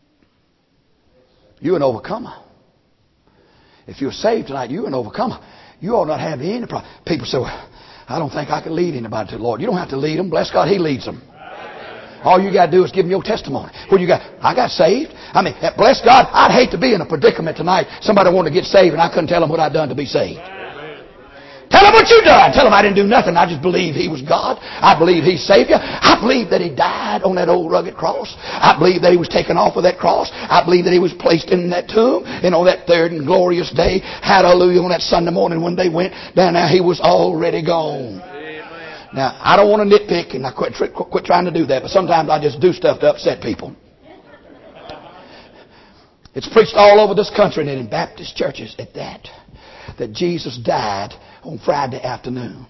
You're an overcomer. If you're saved tonight, you're an overcomer. You ought not have any problem. People say, well, I don't think I can lead anybody to the Lord. You don't have to lead them. Bless God, He leads them. All you got to do is give them your testimony. I got saved. I mean, bless God, I'd hate to be in a predicament tonight. Somebody wanted to get saved and I couldn't tell them what I'd done to be saved. Tell them what you done. Tell them I didn't do nothing. I just believe He was God. I believe He's Savior. I believe that He died on that old rugged cross. I believe that He was taken off of that cross. I believe that He was placed in that tomb. And on that third and glorious day, hallelujah, on that Sunday morning when they went down there, He was already gone. Now, I don't want to nitpick, and I quit trying to do that, but sometimes I just do stuff to upset people. It's preached all over this country and in Baptist churches at that Jesus died on Friday afternoon.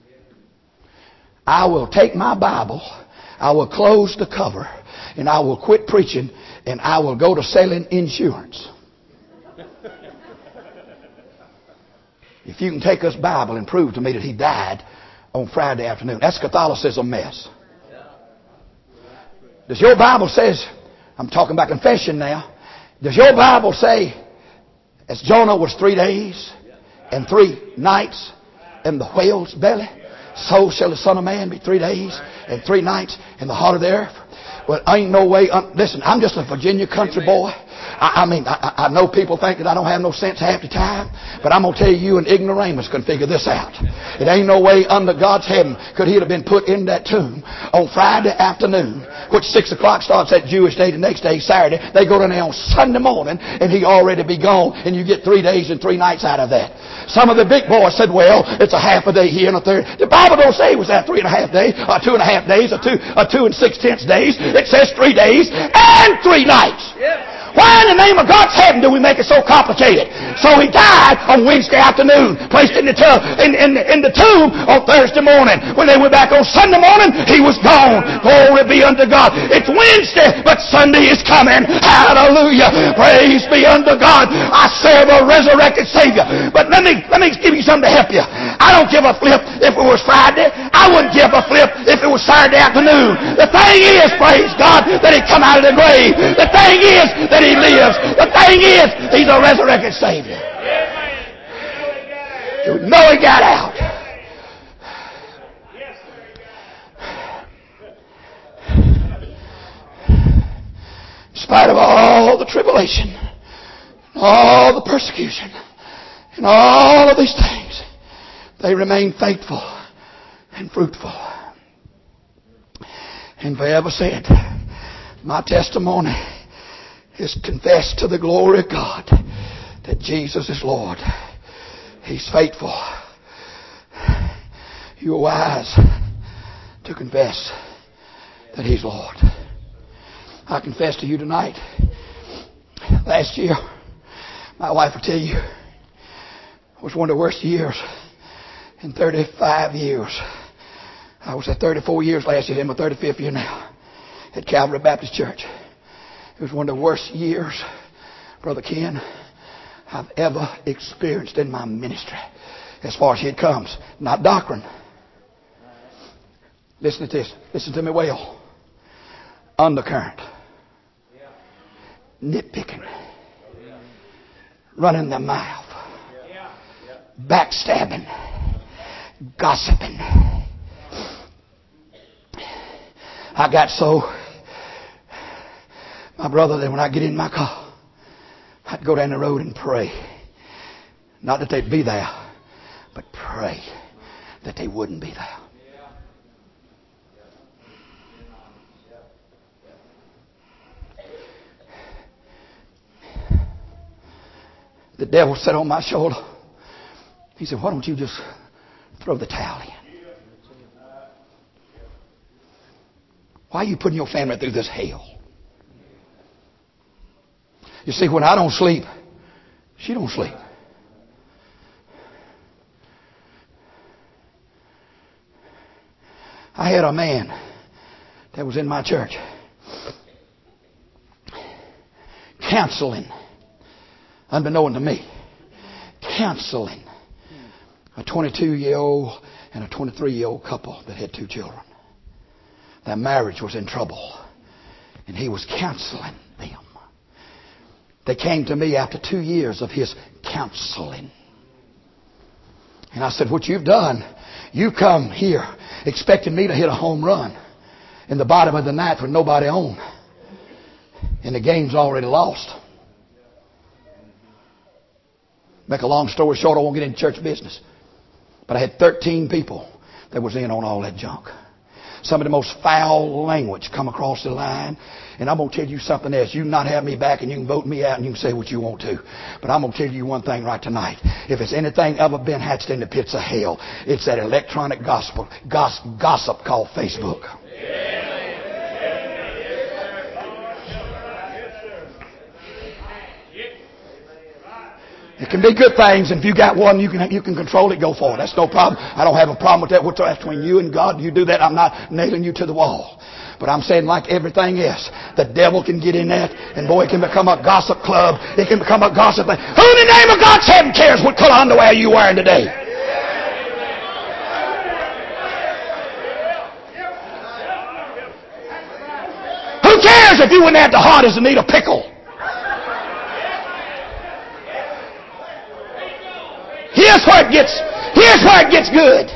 I will take my Bible, I will close the cover, and I will quit preaching, and I will go to selling insurance. If you can take this Bible and prove to me that He died on Friday afternoon. That's Catholicism mess. Does your Bible says, I'm talking about confession now, does your Bible say, as Jonah was 3 days and 3 nights in the whale's belly, so shall the Son of Man be 3 days and 3 nights in the heart of the earth? Well, ain't no way. Listen, I'm just a Virginia country boy. I know people think that I don't have no sense half the time, but I'm going to tell you an ignoramus can figure this out. It ain't no way under God's heaven could He have been put in that tomb on Friday afternoon, which 6 o'clock starts that Jewish day, the next day, Saturday. They go down there on Sunday morning, and He already be gone, and you get 3 days and 3 nights out of that. Some of the big boys said, well, it's a half a day here and a third. The Bible don't say it was that 3.5 days, or 2.5 days, or 2 6/10 days. It says 3 days and 3 nights. Why in the name of God's heaven do we make it so complicated? So He died on Wednesday afternoon, placed in the tomb on Thursday morning. When they went back on Sunday morning, He was gone. Glory be unto God. It's Wednesday, but Sunday is coming. Hallelujah. Praise be unto God. I serve a resurrected Savior. But let me give you something to help you. I don't give a flip if it was Friday. I wouldn't give a flip if it was Saturday afternoon. The thing is, praise God, that He come out of the grave. The thing is that He lives. The thing is, He's a resurrected Savior. You know He got out. In spite of all the tribulation, all the persecution, and all of these things, they remain faithful and fruitful. And forever said, my testimony is confessed to the glory of God that Jesus is Lord. He's faithful. You're wise to confess that He's Lord. I confess to you tonight, last year, my wife will tell you, was one of the worst years in 35 years. I was at 34 years last year, in my 35th year now, at Calvary Baptist Church. It was one of the worst years, Brother Ken, I've ever experienced in my ministry, as far as it comes. Not doctrine. Listen to this. Listen to me well. Undercurrent. Nitpicking. Running the mouth. Backstabbing. Gossiping. I got so, my brother, that when I get in my car, I'd go down the road and pray. Not that they'd be there, but pray that they wouldn't be there. The devil sat on my shoulder. He said, why don't you just throw the towel in? Why are you putting your family through this hell? You see, when I don't sleep, she don't sleep. I had a man that was in my church counseling, unbeknown to me, counseling a 22-year-old and a 23-year-old couple that had 2 children. Their marriage was in trouble, and he was counseling them. They came to me after 2 years of his counseling. And I said, what you've done, you come here expecting me to hit a home run in the bottom of the ninth with nobody on. And the game's already lost. Make a long story short, I won't get into church business. But I had 13 people that was in on all that junk. Some of the most foul language come across the line. And I'm going to tell you something else. You can not have me back and you can vote me out and you can say what you want to. But I'm going to tell you one thing right tonight. If it's anything ever been hatched in the pits of hell, it's that electronic gospel gossip called Facebook. It can be good things, and if you got one, you can control it, go for it. That's no problem. I don't have a problem with that. What's between you and God? You do that, I'm not nailing you to the wall. But I'm saying, like everything else, the devil can get in that, and boy, it can become a gossip club. It can become a gossip thing. Who in the name of God's heaven cares what color underwear you're wearing today? Who cares if you wouldn't have the heart as to need a pickle? Here's where it gets good.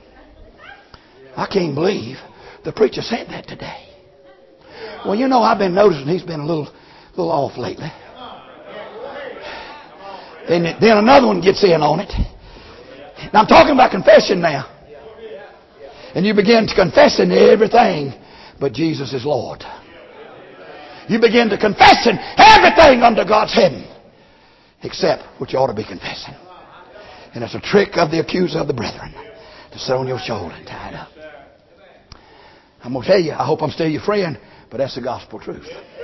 I can't believe the preacher said that today. Well, you know, I've been noticing he's been a little off lately. Then another one gets in on it. Now I'm talking about confession now. And you begin to confessing everything but Jesus is Lord. You begin to confessing everything under God's heaven except what you ought to be confessing. And it's a trick of the accuser of the brethren to sit on your shoulder and tie it up. I'm going to tell you, I hope I'm still your friend, but that's the gospel truth.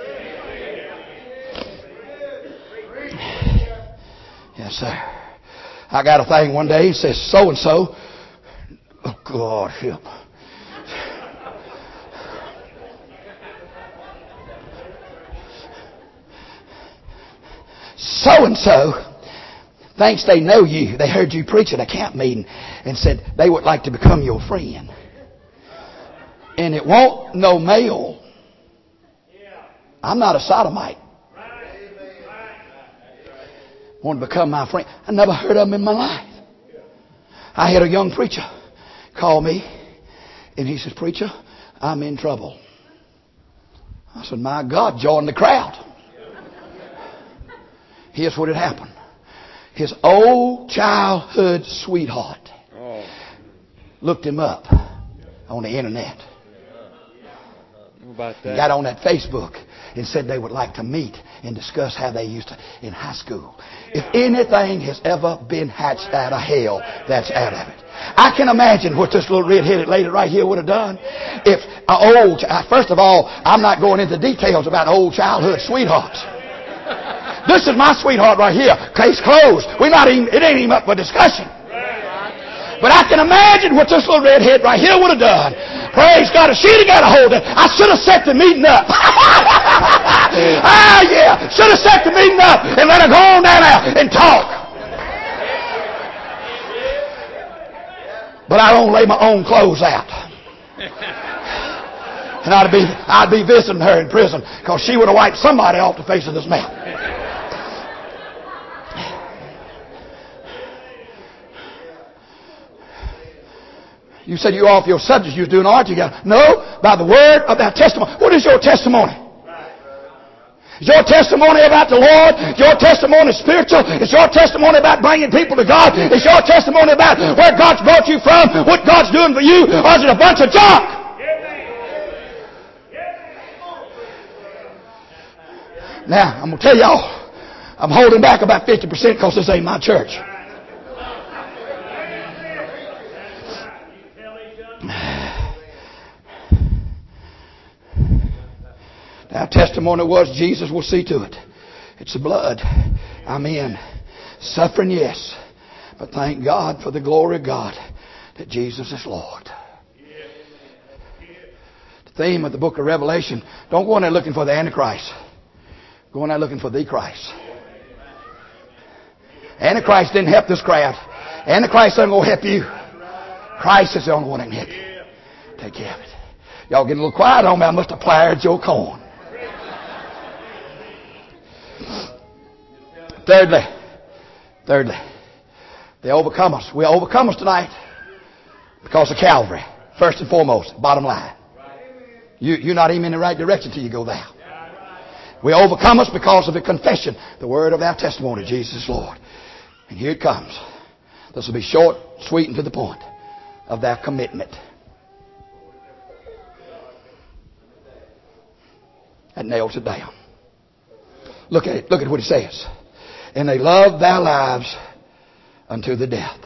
Yes, sir. I got a thing one day, it says so-and-so. Oh, God, help. So-and-so thinks they know you. They heard you preach at a camp meeting and said they would like to become your friend. And it won't no male. I'm not a sodomite. Want to become my friend. I never heard of him in my life. I had a young preacher call me and he says, preacher, I'm in trouble. I said, my God, join the crowd. Here's what had happened. His old childhood sweetheart looked him up on the internet. About that. Got on that Facebook and said they would like to meet and discuss how they used to in high school. If anything has ever been hatched out of hell, that's out of it. I can imagine what this little red-headed lady right here would have done. If first of all, I'm not going into details about old childhood sweethearts. This is my sweetheart right here. Case closed. It ain't even up for discussion. But I can imagine what this little redhead right here would have done. Praise God. If she'd have got a hold of it, I should have set the meeting up. Yeah. Should have set the meeting up and let her go on down there and talk. But I don't lay my own clothes out. And I'd be visiting her in prison because she would have wiped somebody off the face of this map. You said you off your subject. You was doing art together. No, by the word of that testimony. What is your testimony? Is your testimony about the Lord? Your testimony spiritual? Is your testimony about bringing people to God? Is your testimony about where God's brought you from? What God's doing for you? Or is it a bunch of junk? Now, I'm going to tell y'all, I'm holding back about 50% because this ain't my church. Our testimony was Jesus will see to it. It's the blood. I'm in. Suffering, yes. But thank God for the glory of God that Jesus is Lord. The theme of the book of Revelation, don't go in there looking for the Antichrist. Go in there looking for the Christ. Antichrist didn't help this crowd. Antichrist isn't going to help you. Christ is the only one that can help you. Take care of it. Y'all getting a little quiet on me. I must have plied your corn. Thirdly, They overcome us. We overcome us tonight because of Calvary. First and foremost, bottom line. You're not even in the right direction till you go there. We overcome us because of the confession, the word of our testimony, Jesus is Lord. And here it comes. This will be short, sweet, and to the point of their commitment. That nails it down. Look at it. Look at what it says. And they loved their lives unto the death.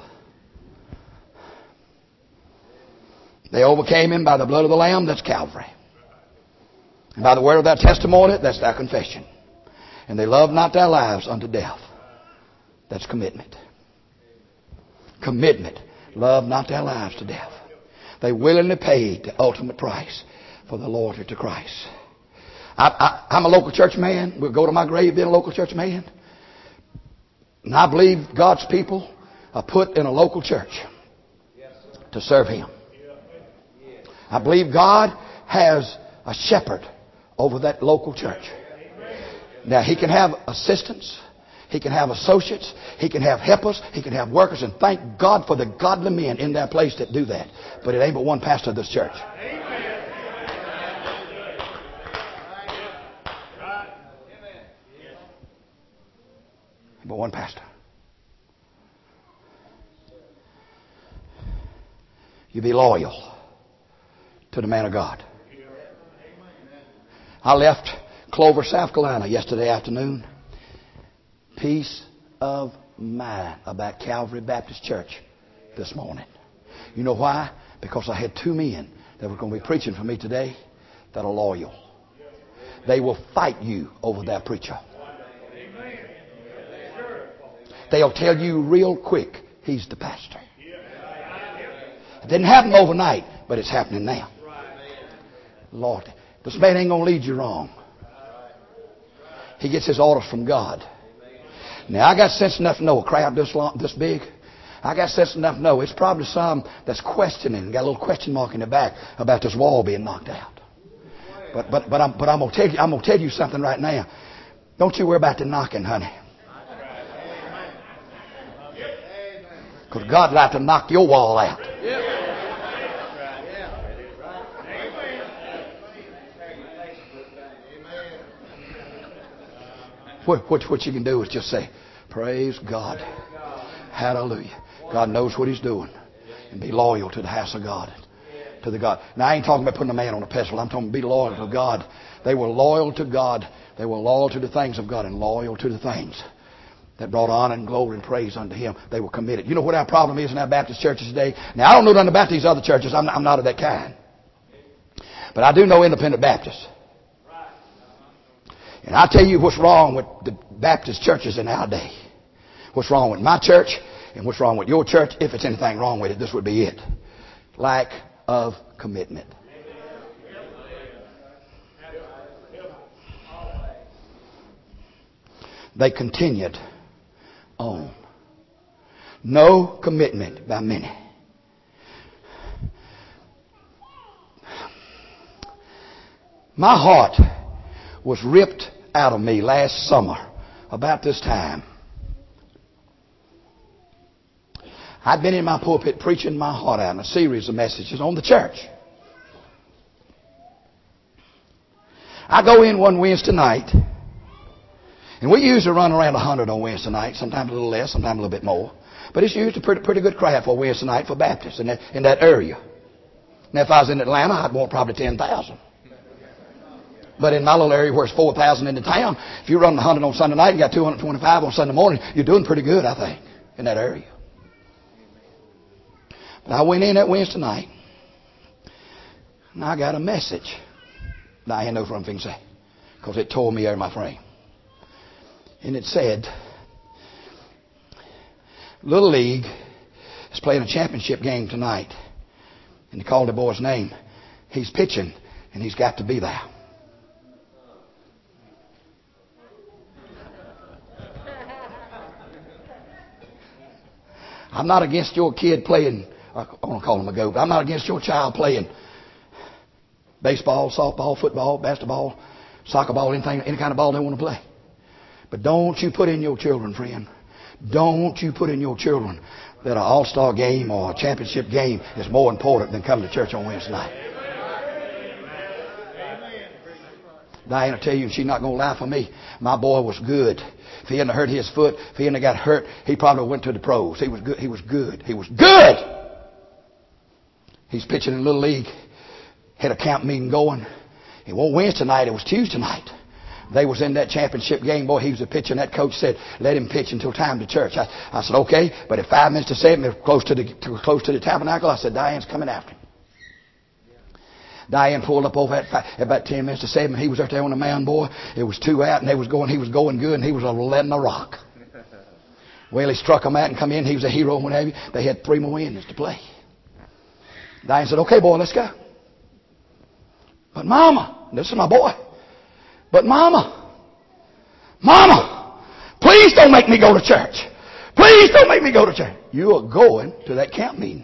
They overcame him by the blood of the Lamb. That's Calvary. And by the word of their testimony. That's their confession. And they loved not their lives unto death. That's commitment. Commitment. Love not their lives to death. They willingly paid the ultimate price for the loyalty to Christ. I'm a local church man. We'll go to my grave being a local church man. And I believe God's people are put in a local church to serve Him. I believe God has a shepherd over that local church. Now, He can have assistants. He can have associates. He can have helpers. He can have workers. And thank God for the godly men in their place that do that. But it ain't but one pastor of this church. But one pastor. You be loyal to the man of God. I left Clover, South Carolina yesterday afternoon. Peace of mind about Calvary Baptist Church this morning. You know why? Because I had two men that were going to be preaching for me today that are loyal. They will fight you over their preacher. They'll tell you real quick, he's the pastor. It didn't happen overnight, but it's happening now. Lord, this man ain't going to lead you wrong. He gets his orders from God. Now, I got sense enough to know a crowd this big. I got sense enough to know it's probably some that's questioning, got a little question mark in the back about this wall being knocked out. But I'm gonna tell you something right now. Don't you worry about the knocking, honey. Because God like to knock your wall out. What you can do is just say, praise God. Hallelujah. God knows what He's doing. And be loyal to the house of God. To the God. Now, I ain't talking about putting a man on a pedestal. I'm talking about be loyal to God. They were loyal to God. They were loyal to the things of God and loyal to the things that brought honor and glory and praise unto Him. They were committed. You know what our problem is in our Baptist churches today? Now, I don't know nothing about these other churches. I'm not of that kind. But I do know independent Baptists. And I'll tell you what's wrong with the Baptist churches in our day. What's wrong with my church and what's wrong with your church. If it's anything wrong with it, this would be it. Lack of commitment. They continued on. No commitment by many. My heart was ripped out of me last summer about this time. I'd been in my pulpit preaching my heart out in a series of messages on the church. I go in one Wednesday night, and we usually run around 100 on Wednesday night, sometimes a little less, sometimes a little bit more. But it's usually a pretty good crowd for Wednesday night for Baptists in that area. Now, if I was in Atlanta, I'd want probably 10,000. But in my little area where it's 4,000 in the town, if you run 100 on Sunday night, you got 225 on Sunday morning, you're doing pretty good, I think, in that area. But I went in that Wednesday night, and I got a message. Now, I ain't know what I'm going to say, because it tore me out of my frame. And it said, Little League is playing a championship game tonight. And they called the boy's name. He's pitching, and he's got to be there. I'm not against your kid playing, I want to call him a goat, but I'm not against your child playing baseball, softball, football, basketball, soccer ball, anything, any kind of ball they want to play. But don't you put in your children, friend. Don't you put in your children that an all-star game or a championship game is more important than coming to church on Wednesday night. Diane will tell you, and she's not going to lie for me, my boy was good. If he hadn't hurt his foot, if he hadn't got hurt, he probably went to the pros. He was good. He was good. He was good. He's pitching in Little League. Had a camp meeting going. It wasn't Wednesday night. It was Tuesday night. They was in that championship game. Boy, he was a pitcher, and that coach said, let him pitch until time to church. I said, okay. But at 5 minutes to 7, they were close to the tabernacle. I said, Diane's coming after him. Diane pulled up over at about 10 minutes to 7. He was out there on the mound, boy. It was 2 out, and he was going good, and he was letting a rock. Well, he struck him out and come in. He was a hero and what have you. They had 3 more innings to play. Diane said, okay, boy, let's go. But Mama, this is my boy. But Mama, please don't make me go to church. Please don't make me go to church. You are going to that camp meeting.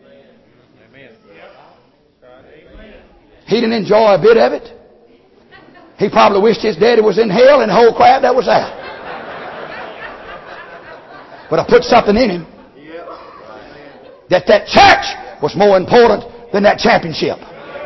He didn't enjoy a bit of it. He probably wished his daddy was in hell and the whole crowd that was out. But I put something in him that church was more important than that championship.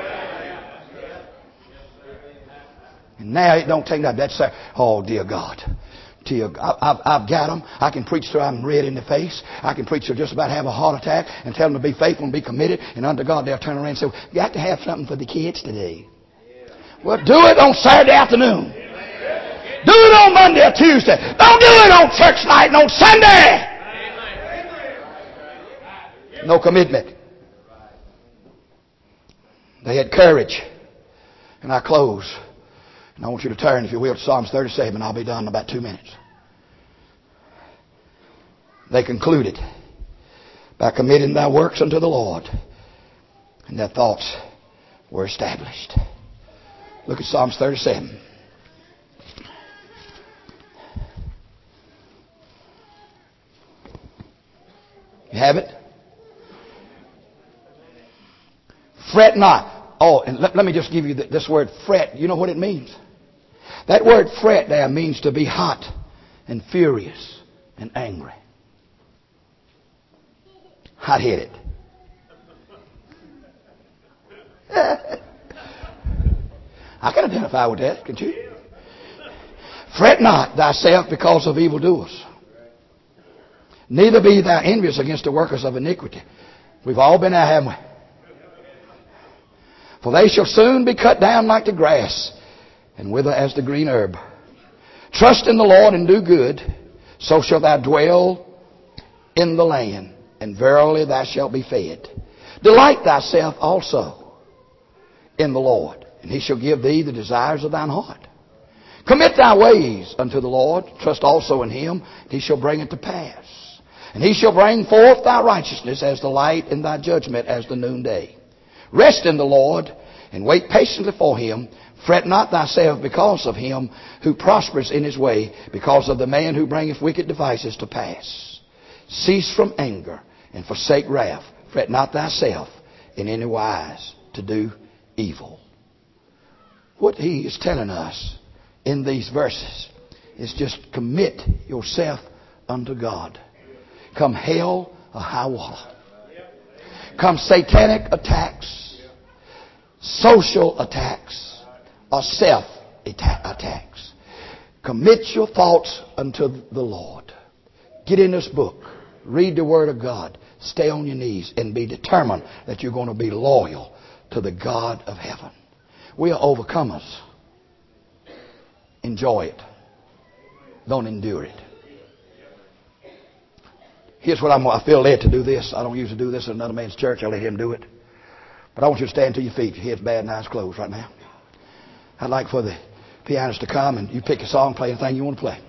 And now it don't take that. That's oh dear God. I've got them. I can preach till I'm red in the face. I can preach till just about have a heart attack and tell them to be faithful and be committed. And under God, they'll turn around and say, you got to have something for the kids today. Well, do it on Saturday afternoon. Do it on Monday or Tuesday. Don't do it on church night and on Sunday. No commitment. They had courage. And I close. And I want you to turn, if you will, to Psalms 37. I'll be done in about 2 minutes. They concluded by committing thy works unto the Lord. And their thoughts were established. Look at Psalms 37. You have it? Fret not. Oh, and let me just give you this word fret. You know what it means? That word fret there means to be hot and furious and angry. Hot-headed. I can identify with that, can't you? Fret not thyself because of evildoers. Neither be thou envious against the workers of iniquity. We've all been there, haven't we? For they shall soon be cut down like the grass, and wither as the green herb. Trust in the Lord and do good, so shalt thou dwell in the land, and verily thou shalt be fed. Delight thyself also in the Lord, and he shall give thee the desires of thine heart. Commit thy ways unto the Lord, trust also in him, and he shall bring it to pass. And he shall bring forth thy righteousness as the light, and thy judgment as the noonday. Rest in the Lord, and wait patiently for him. Fret not thyself because of him who prospers in his way, because of the man who bringeth wicked devices to pass. Cease from anger, and forsake wrath. Fret not thyself in any wise to do evil. What he is telling us in these verses is just commit yourself unto God. Come hell or high water. Come satanic attacks, social attacks, or self-attacks. Commit your thoughts unto the Lord. Get in this book. Read the Word of God. Stay on your knees and be determined that you're going to be loyal to the God of heaven. We are overcomers. Enjoy it. Don't endure it. Here's what I feel led to do this. I don't usually do this in another man's church. I let him do it. But I want you to stand to your feet. Your head's bad and eyes closed right now. I'd like for the pianist to come and you pick a song, play anything you want to play.